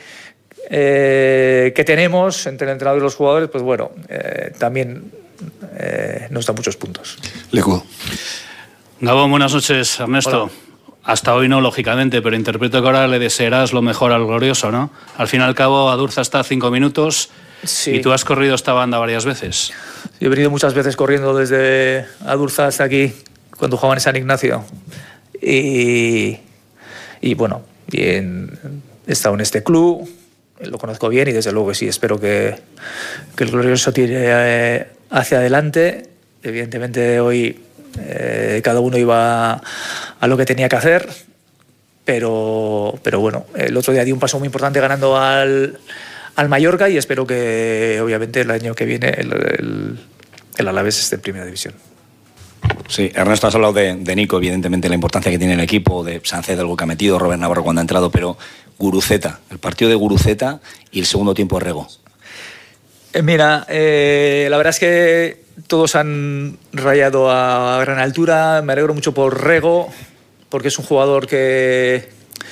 eh, que tenemos entre el entrenador y los jugadores, pues bueno, eh, también eh, nos da muchos puntos. Leco. Gabón, buenas noches, Ernesto. Hola. Hasta hoy no, lógicamente, pero interpreto que ahora le desearás lo mejor al glorioso, ¿no? Al fin y al cabo, Adurza está a cinco minutos sí. y tú has corrido esta banda varias veces. Yo he venido muchas veces corriendo desde Adurza hasta aquí, cuando jugaban en San Ignacio. Y, y bueno, y en, he estado en este club, lo conozco bien y desde luego que sí, espero que, que el glorioso tire eh, hacia adelante. Evidentemente hoy... Eh, cada uno iba a lo que tenía que hacer, pero, pero bueno, el otro día di un paso muy importante ganando al, al Mallorca y espero que obviamente el año que viene el, el, el Alavés esté en primera división. Sí, Ernesto, has hablado de, de Nico, evidentemente la importancia que tiene el equipo, de Sánchez, algo que ha metido, Robert Navarro cuando ha entrado, pero Guruceta, el partido de Guruceta y el segundo tiempo de Rego. Eh, mira, eh, la verdad es que todos han rayado a gran altura. Me alegro mucho por Rego, porque es un jugador que,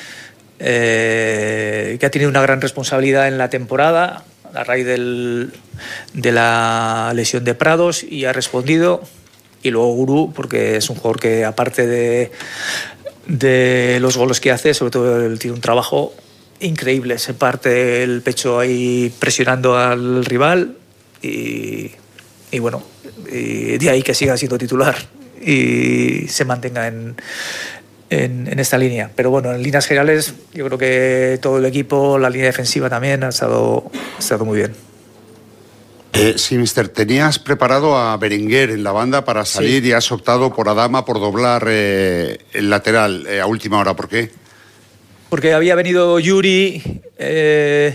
eh, que ha tenido una gran responsabilidad en la temporada a raíz del, de la lesión de Prados y ha respondido. Y luego Guru, porque es un jugador que aparte de, de los goles que hace, sobre todo él tiene un trabajo increíble. Se parte el pecho ahí presionando al rival y... Y bueno, y de ahí que siga siendo titular y se mantenga en, en, en esta línea. Pero bueno, en líneas generales, yo creo que todo el equipo, la línea defensiva también ha estado, ha estado muy bien. Eh, sí, mister, tenías preparado a Berenguer en la banda para salir sí. y has optado por Adama por doblar eh, el lateral eh, a última hora. ¿Por qué? Porque había venido Yuri eh,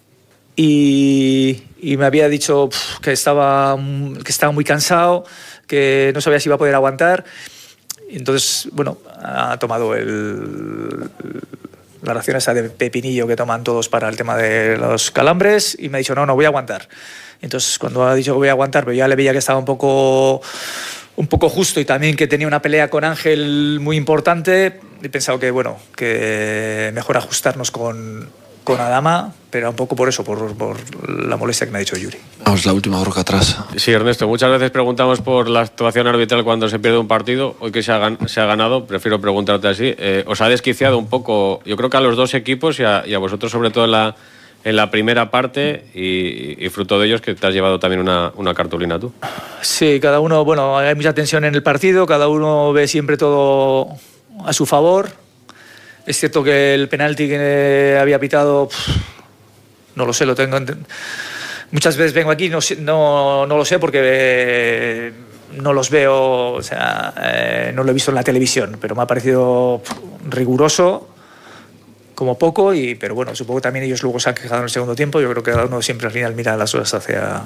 y... y me había dicho pff, que, estaba, que estaba muy cansado, que no sabía si iba a poder aguantar. Entonces, bueno, ha tomado el, la ración esa de pepinillo que toman todos para el tema de los calambres y me ha dicho, no, no, voy a aguantar. Entonces, cuando ha dicho que voy a aguantar, pero ya le veía que estaba un poco, un poco justo y también que tenía una pelea con Ángel muy importante, he pensado que, bueno, que mejor ajustarnos con... con Adama, pero un poco por eso, por, por la molestia que me ha dicho Yuri. Vamos, la última broca atrás. Sí, Ernesto, muchas veces preguntamos por la actuación arbitral cuando se pierde un partido. Hoy que se ha, gan- se ha ganado, prefiero preguntarte así. Eh, ¿Os ha desquiciado un poco, yo creo que a los dos equipos y a, y a vosotros sobre todo en la, en la primera parte y, y fruto de ellos que te has llevado también una, una cartulina tú? Sí, cada uno, bueno, hay mucha tensión en el partido, cada uno ve siempre todo a su favor. Es cierto que el penalti que había pitado, pff, no lo sé, lo tengo. Muchas veces vengo aquí, no, no, no lo sé porque eh, no los veo, o sea, eh, no lo he visto en la televisión, pero me ha parecido pff, riguroso, como poco, y, pero bueno, supongo que también ellos luego se han quejado en el segundo tiempo. Yo creo que cada uno siempre al final mira las cosas hacia,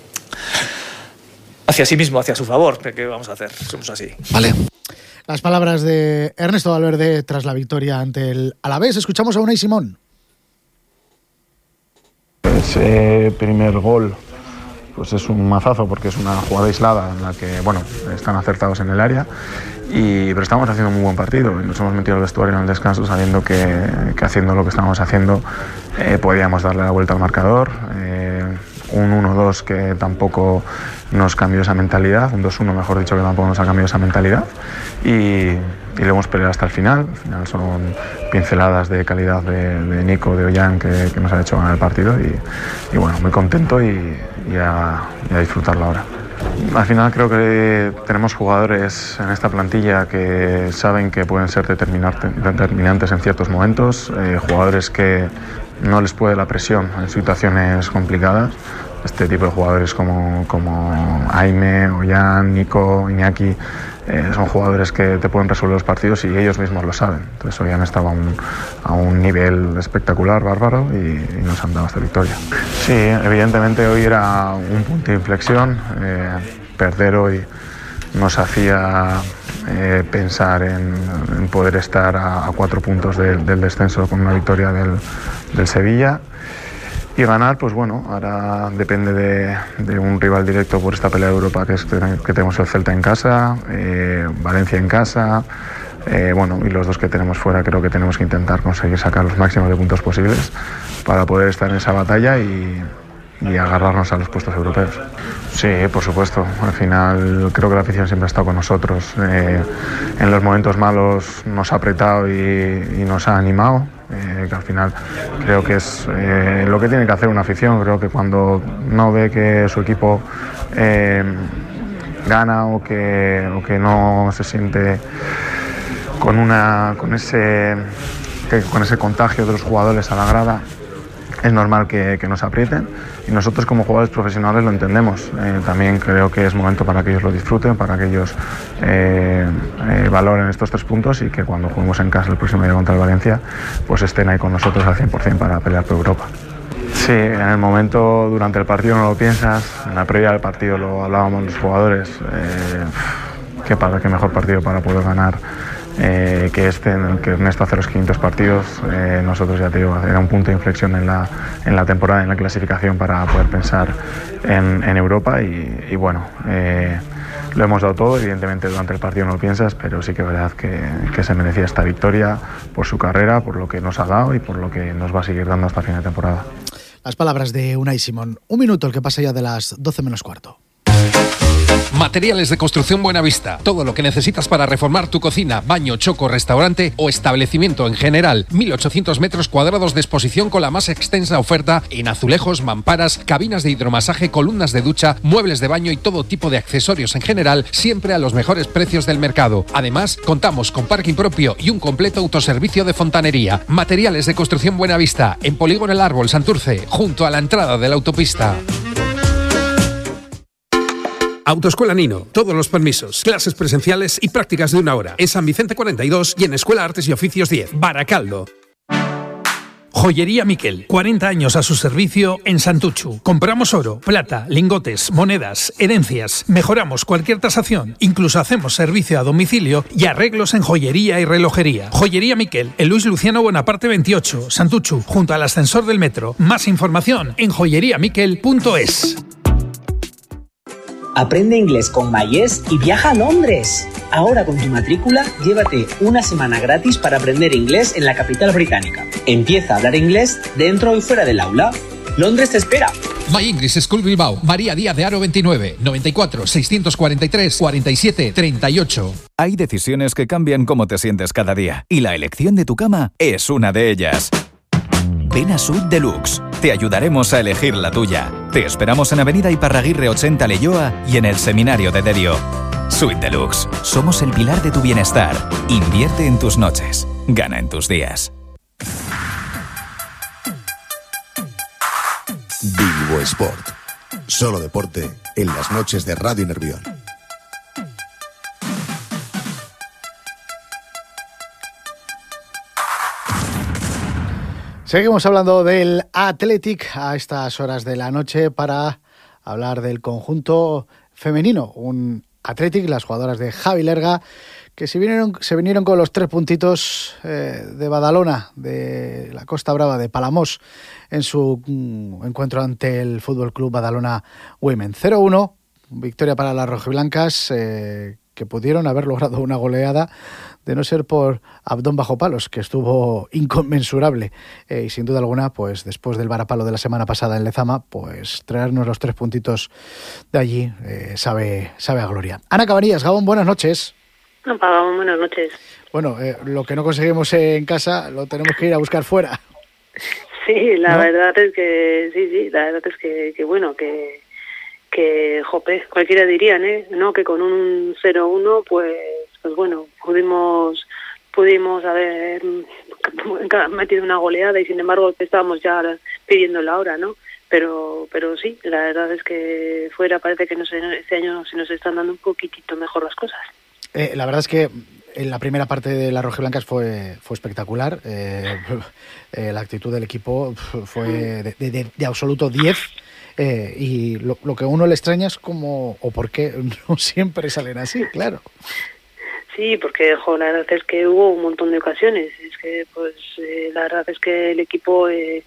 hacia sí mismo, hacia su favor. ¿Qué vamos a hacer? Somos así. Vale. Las palabras de Ernesto Valverde tras la victoria ante el Alavés. Escuchamos a Unai Simón. Ese primer gol pues es un mazazo porque es una jugada aislada en la que, bueno, están acertados en el área, y, pero estamos haciendo un muy buen partido y nos hemos metido al vestuario en el descanso sabiendo que, que haciendo lo que estábamos haciendo eh, podíamos darle la vuelta al marcador. Eh, un uno dos que tampoco nos cambió esa mentalidad, un dos uno mejor dicho que tampoco nos ha cambiado esa mentalidad, y, y lo hemos peleado hasta el final. Al final son pinceladas de calidad de, de Nico, de Ollán, que, que nos han hecho ganar el partido, y, y bueno, muy contento y, y, a, y a disfrutarlo ahora. Al final creo que tenemos jugadores en esta plantilla que saben que pueden ser determinantes en ciertos momentos, eh, jugadores que no les puede la presión en situaciones complicadas. Este tipo de jugadores como, como Aime, Ollán, Nico, Iñaki, eh, son jugadores que te pueden resolver los partidos y ellos mismos lo saben. Entonces hoy han estado a un, a un nivel espectacular, bárbaro, y, y nos han dado esta victoria. Sí, evidentemente hoy era un punto de inflexión. Eh, perder hoy nos hacía eh, pensar en, en poder estar a, a cuatro puntos de, del descenso con una victoria del, del Sevilla. Y ganar, pues bueno, ahora depende de, de un rival directo por esta pelea de Europa, que es que tenemos el Celta en casa, eh, Valencia en casa, eh, bueno, y los dos que tenemos fuera. Creo que tenemos que intentar conseguir sacar los máximos de puntos posibles para poder estar en esa batalla y, y agarrarnos a los puestos europeos. Sí, por supuesto. Al final creo que la afición siempre ha estado con nosotros. Eh, en los momentos malos nos ha apretado y, y nos ha animado. Eh, que al final creo que es eh, lo que tiene que hacer una afición. Creo que cuando no ve que su equipo eh, gana o que, o que no se siente con, una, con, ese, que, con ese contagio de los jugadores a la grada, es normal que, que nos aprieten, y nosotros como jugadores profesionales lo entendemos. Eh, también creo que es momento para que ellos lo disfruten, para que ellos eh, eh, valoren estos tres puntos, y que cuando juguemos en casa el próximo día contra el Valencia pues estén ahí con nosotros al cien por ciento para pelear por Europa. Sí, en el momento, durante el partido no lo piensas, en la previa del partido lo hablábamos los jugadores, eh, qué, para, qué mejor partido para poder ganar Eh, que este en el que Ernesto hace los quinientos partidos. Eh, nosotros, ya te digo, era un punto de inflexión en la, en la temporada, en la clasificación, para poder pensar en, en Europa, y, y bueno, eh, lo hemos dado todo. Evidentemente durante el partido no lo piensas, pero sí que es verdad que, que se merecía esta victoria por su carrera, por lo que nos ha dado y por lo que nos va a seguir dando hasta fin de temporada. Las palabras de Unai Simón. Un minuto, el que pasa ya de las doce menos cuarto. Materiales de Construcción Buenavista. Todo lo que necesitas para reformar tu cocina, baño, choco, restaurante o establecimiento en general. mil ochocientos metros cuadrados de exposición con la más extensa oferta en azulejos, mamparas, cabinas de hidromasaje, columnas de ducha, muebles de baño y todo tipo de accesorios en general, siempre a los mejores precios del mercado. Además, contamos con parking propio y un completo autoservicio de fontanería. Materiales de Construcción Buenavista, en Polígono El Árbol, Santurce, junto a la entrada de la autopista. Autoescuela Nino, todos los permisos, clases presenciales y prácticas de una hora. En San Vicente cuarenta y dos y en Escuela Artes y Oficios diez, Baracaldo. Joyería Miquel, cuarenta años a su servicio en Santuchu. Compramos oro, plata, lingotes, monedas, herencias. Mejoramos cualquier tasación. Incluso hacemos servicio a domicilio y arreglos en joyería y relojería. Joyería Miquel, en Luis Luciano Bonaparte veintiocho, Santuchu, junto al ascensor del metro. Más información en joyería miquel punto es. Aprende inglés con Mayés y viaja a Londres. Ahora con tu matrícula, llévate una semana gratis para aprender inglés en la capital británica. Empieza a hablar inglés dentro y fuera del aula. Londres te espera. My English School Bilbao, María Díaz de Haro veintinueve, noventa y cuatro, seiscientos cuarenta y tres, cuarenta y siete, treinta y ocho. Hay decisiones que cambian cómo te sientes cada día, y la elección de tu cama es una de ellas. Ven a Suite Deluxe. Te ayudaremos a elegir la tuya. Te esperamos en Avenida Iparraguirre ochenta Leioa y en el Seminario de Derio. Suite Deluxe. Somos el pilar de tu bienestar. Invierte en tus noches. Gana en tus días. Bilbo Sport. Solo deporte en las noches de Radio Nervión. Seguimos hablando del Athletic a estas horas de la noche para hablar del conjunto femenino. Un Athletic, las jugadoras de Javi Lerga, que se vinieron, se vinieron con los tres puntitos eh, de Badalona, de la Costa Brava, de Palamós, en su mm, encuentro ante el Fútbol Club Badalona Women. cero uno, victoria para las rojiblancas, eh, que pudieron haber logrado una goleada de no ser por Abdón bajo palos, que estuvo inconmensurable. Eh, y sin duda alguna, pues después del varapalo de la semana pasada en Lezama, pues traernos los tres puntitos de allí eh, sabe, sabe a gloria. Ana Cabanillas, Gabón, buenas noches. No, Gabón, buenas noches. Bueno, eh, lo que no conseguimos en casa lo tenemos que ir a buscar fuera. Sí, la ¿no? verdad es que, sí, sí, la verdad es que, que bueno, que, que, jope, cualquiera dirían, ¿eh? ¿No? Que con un cero uno, pues, pues bueno, pudimos, pudimos haber metido una goleada y sin embargo estábamos ya pidiendo la hora, ¿no? Pero, pero sí, la verdad es que fuera parece que no sé, este año se nos están dando un poquitito mejor las cosas. Eh, la verdad es que en la primera parte de las rojiblancas fue fue espectacular. Eh, eh, la actitud del equipo fue de, de, de absoluto diez. Eh, y lo, lo que a uno le extraña es cómo o por qué no siempre salen así, claro. Sí, porque jo, la verdad es que hubo un montón de ocasiones. Es que, pues, eh, la verdad es que el equipo eh,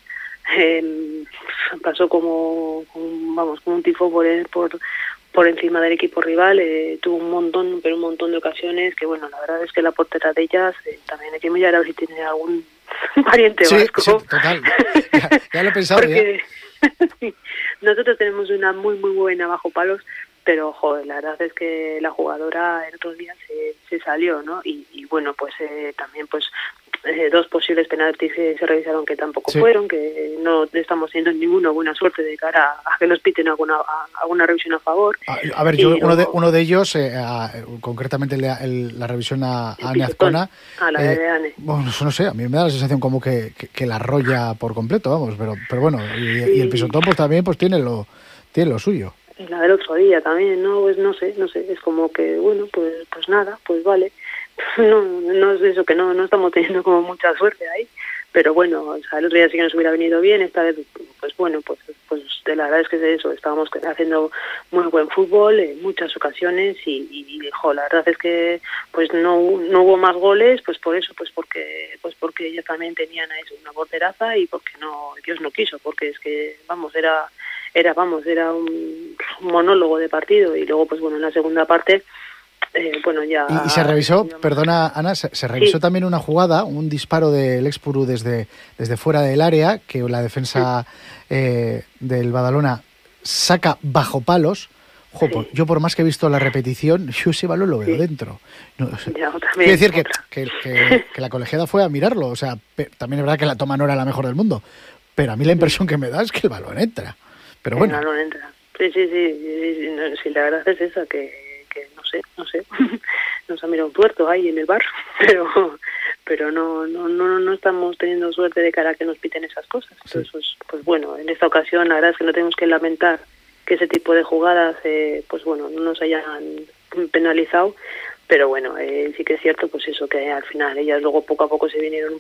eh, pasó como, como, vamos, como un tifo por, por por encima del equipo rival. Eh, tuvo un montón, pero un montón de ocasiones que, bueno, la verdad es que la portera de ellas eh, también hay que mirar a ver si tiene algún pariente sí, vasco. Sí, total. Ya, ya lo he pensado. Porque ya. Nosotros tenemos una muy, muy buena bajo palos, pero, joder, la verdad es que la jugadora el otro día se, se salió, ¿no? Y, y bueno, pues eh, también, pues, eh, dos posibles penaltis que se revisaron que tampoco sí. fueron, que no estamos teniendo ninguna buena suerte de cara a, a que nos piten alguna, a, alguna revisión a favor. A, a ver, yo, y, uno, de, uno de ellos, eh, a, concretamente el, el, la revisión a, a Ane Azcona. A la eh, de Ane. Bueno, no sé, a mí me da la sensación como que, que, que la arrolla por completo, vamos, pero, pero bueno, y, y el pisotón pues también pues tiene lo, tiene lo suyo. La del otro día también, ¿no? Pues no sé, no sé, es como que, bueno, pues pues nada, pues vale. No, no es eso, que no no estamos teniendo como mucha suerte ahí, pero bueno, o sea, el otro día sí que nos hubiera venido bien, esta vez, pues bueno, pues pues de la verdad es que es eso, estábamos haciendo muy buen fútbol en muchas ocasiones y, y, y jo, la verdad es que pues no no hubo más goles, pues por eso, pues porque pues porque ellos también tenían a eso, una porteraza y porque no, Dios no quiso, porque es que, vamos, era era vamos era un monólogo de partido y luego pues bueno en la segunda parte eh, bueno ya y, y se revisó digamos, perdona Ana se, se revisó sí. también una jugada, un disparo del Expuru desde desde fuera del área que la defensa sí. eh, del Badalona saca bajo palos. Jo, sí. Yo por más que he visto la repetición, yo ese balón lo veo sí. dentro. No, o sea, ya, quiero decir que, que, que, que la colegiada fue a mirarlo, o sea, pe, también es verdad que la toma no era la mejor del mundo, pero a mí la impresión que me da es que el balón entra. Pero bueno. No, no entra. Sí, sí, sí, sí, sí, no, sí, la verdad es esa, que, que no sé, no sé, nos ha mirado un tuerto ahí en el bar, pero pero no, no, no, no estamos teniendo suerte de cara a que nos piten esas cosas. Entonces, sí. pues, pues bueno, en esta ocasión la verdad es que no tenemos que lamentar que ese tipo de jugadas, eh, pues bueno, no nos hayan penalizado, pero bueno, eh, sí que es cierto, pues eso, que al final ellas luego poco a poco se vinieron,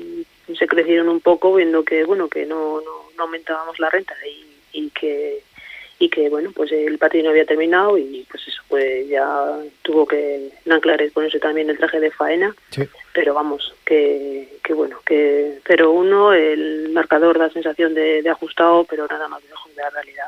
se crecieron un poco, viendo que, bueno, que no, no, no aumentábamos la renta y y que y que bueno pues el partido no había terminado y pues eso pues ya tuvo que Nanclares ponerse también el traje de faena sí. pero vamos que que bueno que cero uno el marcador da sensación de, de ajustado pero nada más lejos de la realidad.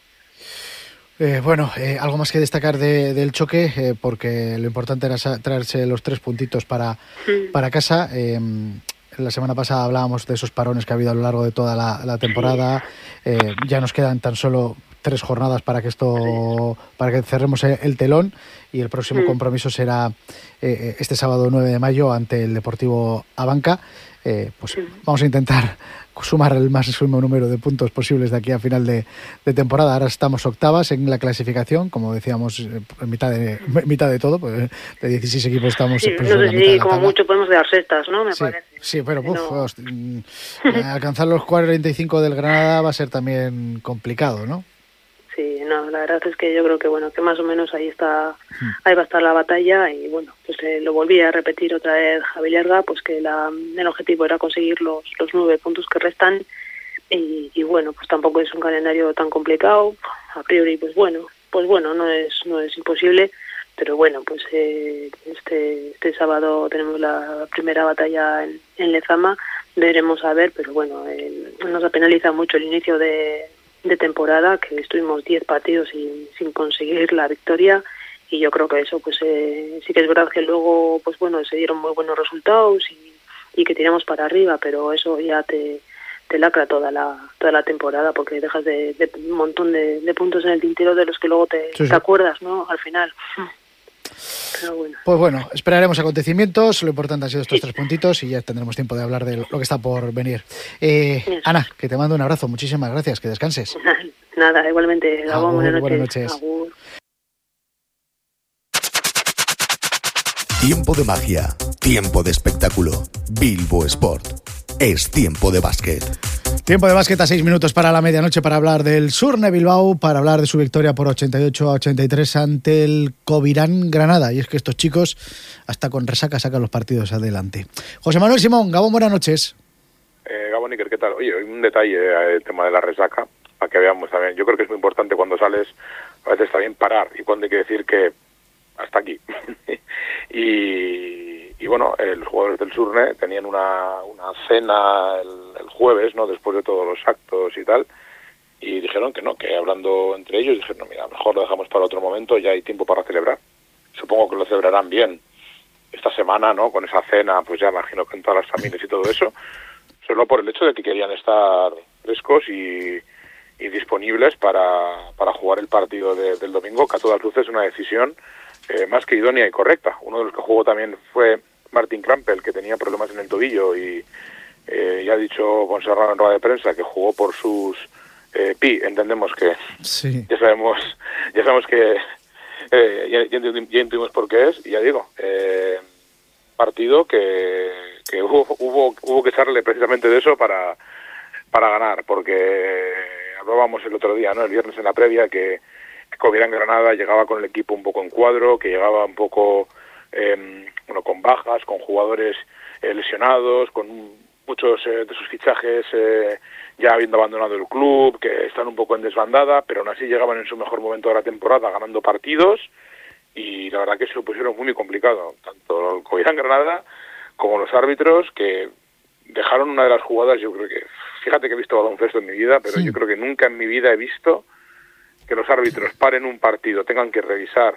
Eh, bueno, eh, algo más que destacar de, del choque, eh, porque lo importante era traerse los tres puntitos para, mm. para casa. Eh, La semana pasada hablábamos de esos parones que ha habido a lo largo de toda la, la temporada. Sí. Eh, ya nos quedan tan solo tres jornadas para que esto, sí. para que cerremos el telón y el próximo sí. compromiso será eh, este sábado nueve de mayo ante el Deportivo Abanca. Eh, pues sí. vamos a intentar sumar el máximo número de puntos posibles de aquí a final de, de temporada. Ahora estamos octavas en la clasificación, como decíamos, en mitad de mitad de todo, pues de dieciséis equipos estamos. Sí, pues, no sé si como tabla. mucho podemos dar sextas, ¿no? Me sí, parece. Sí, pero uf, no. host, alcanzar los cuarenta y cinco del Granada va a ser también complicado, ¿no? Sí, no, la verdad es que yo creo que bueno, que más o menos ahí está, ahí va a estar la batalla y bueno, pues eh, lo volví a repetir otra vez Javi Lerga, pues que la, el objetivo era conseguir los, los nueve puntos que restan y, y bueno, pues tampoco es un calendario tan complicado, a priori pues bueno, pues bueno, no es, no es imposible, pero bueno, pues eh, este este sábado tenemos la primera batalla en, en Lezama, veremos a ver, pero bueno, eh, nos ha penalizado mucho el inicio de, de temporada, que estuvimos diez partidos sin, sin conseguir la victoria, y yo creo que eso pues eh, sí que es verdad que luego pues bueno, se dieron muy buenos resultados y, y que tiramos para arriba, pero eso ya te te lacra toda la toda la temporada, porque dejas de, de un montón de, de puntos en el tintero de los que luego te, sí, sí. te acuerdas, ¿no? Al final. Pero bueno. Pues bueno, esperaremos acontecimientos. Lo importante han sido estos sí. tres puntitos y ya tendremos tiempo de hablar de lo que está por venir. Eh, Ana, que te mando un abrazo. Muchísimas gracias. Que descanses. Nada, igualmente. Gabón, buenas noches. Buenas noches. Agur. Tiempo de magia, tiempo de espectáculo. Bilbo Sport. Es tiempo de básquet. Tiempo de básquet a seis minutos para la medianoche para hablar del Surne Bilbao, para hablar de su victoria por ochenta y ocho a ochenta y tres ante el Covirán Granada. Y es que estos chicos, hasta con resaca, sacan los partidos adelante. José Manuel Simón, Gabón, buenas noches. Eh, Gabón, Iker, ¿qué tal? Oye, un detalle, el tema de la resaca, para que veamos también. Yo creo que es muy importante cuando sales, a veces está bien parar, y cuando hay que decir que hasta aquí. y, y bueno, eh, los jugadores del Surne tenían una, una cena el, el jueves, ¿no? Después de todos los actos y tal, y dijeron que no, que hablando entre ellos, dijeron, no, mira, mejor lo dejamos para otro momento, ya hay tiempo para celebrar. Supongo que lo celebrarán bien esta semana, ¿no? Con esa cena, pues ya imagino que en todas las familias y todo eso, solo por el hecho de que querían estar frescos y, y disponibles para, para jugar el partido de, del domingo, que a todas luces es una decisión Eh, más que idónea y correcta. Uno de los que jugó también fue Martin Krampel, que tenía problemas en el tobillo y eh, ya ha dicho Monserrat en rueda de prensa que jugó por sus eh, pi. Entendemos que sí. ya sabemos ya sabemos que eh, ya, ya, ya intuimos por qué es, y ya digo, eh, partido que, que hubo, hubo hubo que echarle precisamente de eso para para ganar, porque hablábamos el otro día, ¿no? El viernes en la previa, que Covirán Granada llegaba con el equipo un poco en cuadro, que llegaba un poco eh, bueno, con bajas, con jugadores eh, lesionados, con muchos eh, de sus fichajes eh, ya habiendo abandonado el club, que están un poco en desbandada, pero aún así llegaban en su mejor momento de la temporada ganando partidos, y la verdad que se lo pusieron muy, muy complicado, tanto el Covirán Granada como los árbitros, que dejaron una de las jugadas. Yo creo que, fíjate que he visto baloncesto en mi vida, pero sí. yo creo que nunca en mi vida he visto que los árbitros paren un partido, tengan que revisar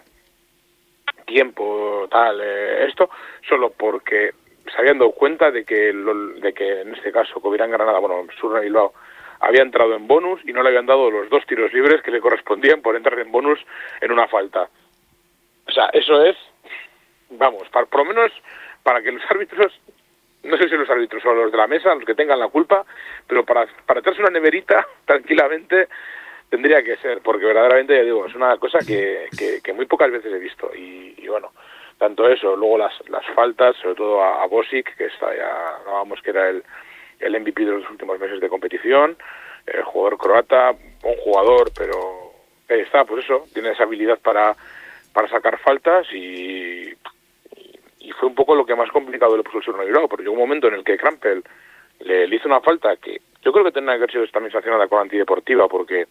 tiempo, tal, eh, esto, solo porque se habían dado cuenta de que, lo, de que en este caso Covirán Granada, bueno, Surne Bilbao, había entrado en bonus y no le habían dado los dos tiros libres que le correspondían por entrar en bonus en una falta. O sea, eso es, vamos, para, por lo menos para que los árbitros, no sé si los árbitros o los de la mesa, los que tengan la culpa, pero para, para echarse una neverita tranquilamente tendría que ser, porque verdaderamente, ya digo, es una cosa que, que, que muy pocas veces he visto. Y, y bueno, tanto eso, luego las las faltas, sobre todo a, a Bosic, que está ya, hablábamos que era el, el M V P de los últimos meses de competición, el jugador croata, buen jugador, pero ahí está, pues eso, tiene esa habilidad para, para sacar faltas, y, y, y fue un poco lo que más complicado le puso el Surne Bilbao, porque llegó un momento en el que Krampel le, le hizo una falta que yo creo que tendría que haber sido también sancionada con antideportiva, porque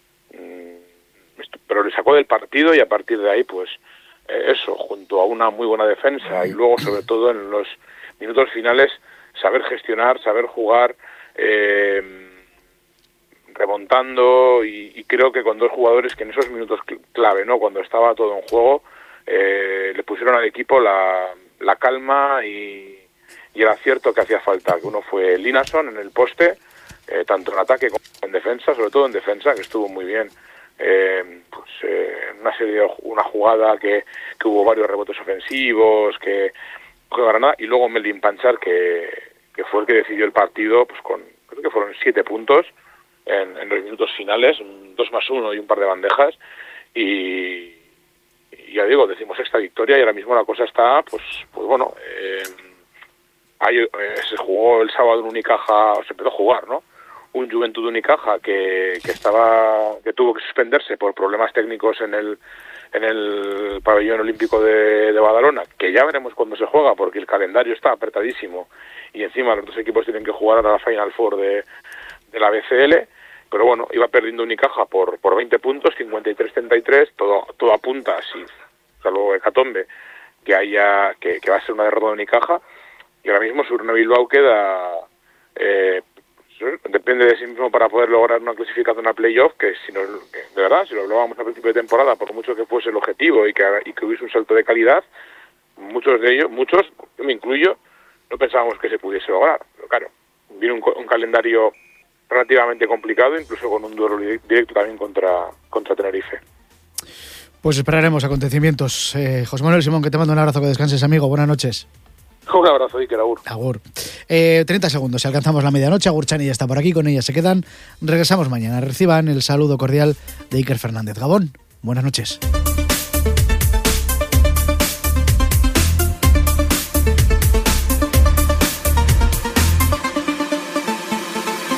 mmm, esto, pero le sacó del partido, y a partir de ahí, pues eh, eso, junto a una muy buena defensa, y luego sobre todo en los minutos finales saber gestionar, saber jugar, eh, remontando, y, y creo que con dos jugadores que en esos minutos clave, no, cuando estaba todo en juego, eh, le pusieron al equipo la, la calma y, y el acierto que hacía falta, que uno fue Linason en el poste, eh, tanto en ataque como en defensa, sobre todo en defensa, que estuvo muy bien. Eh, pues eh, una serie de, una jugada que, que hubo varios rebotes ofensivos, que fue Granada, y luego Melvin Panchar, que, que fue el que decidió el partido, pues con, creo que fueron siete puntos en, en los minutos finales, dos más uno y un par de bandejas, y, y ya digo, decimos esta victoria, y ahora mismo la cosa está, pues, pues bueno, eh, ahí, eh, se jugó el sábado en Unicaja, se empezó a jugar, ¿no? Un Juventud de Unicaja que, que estaba, que tuvo que suspenderse por problemas técnicos en el en el pabellón olímpico de, de Badalona, que ya veremos cuándo se juega, porque el calendario está apretadísimo, y encima los dos equipos tienen que jugar a la Final Four de, de la B C L, pero bueno, iba perdiendo Unicaja por por veinte puntos, cincuenta y tres treinta y tres, todo todo apunta, si salvo hecatombe, que haya que, que va a ser una derrota de Unicaja, y ahora mismo Surne Bilbao queda eh, depende de sí mismo para poder lograr una clasificación a playoff, que si nos, que de verdad, si lo hablábamos a principio de temporada, por mucho que fuese el objetivo y que, y que hubiese un salto de calidad, muchos de ellos, muchos, yo me incluyo, no pensábamos que se pudiese lograr. Pero claro, viene un, un calendario relativamente complicado, incluso con un duelo directo también contra, contra Tenerife. Pues esperaremos acontecimientos. Eh, José Manuel Simón, que te mando un abrazo, que descanses, amigo. Buenas noches. Un abrazo, Iker, agur. Agur. Eh, treinta segundos, si alcanzamos la medianoche. Agur Chani ya está por aquí, con ella se quedan. Regresamos mañana. Reciban el saludo cordial de Iker Fernández. Gabón, buenas noches.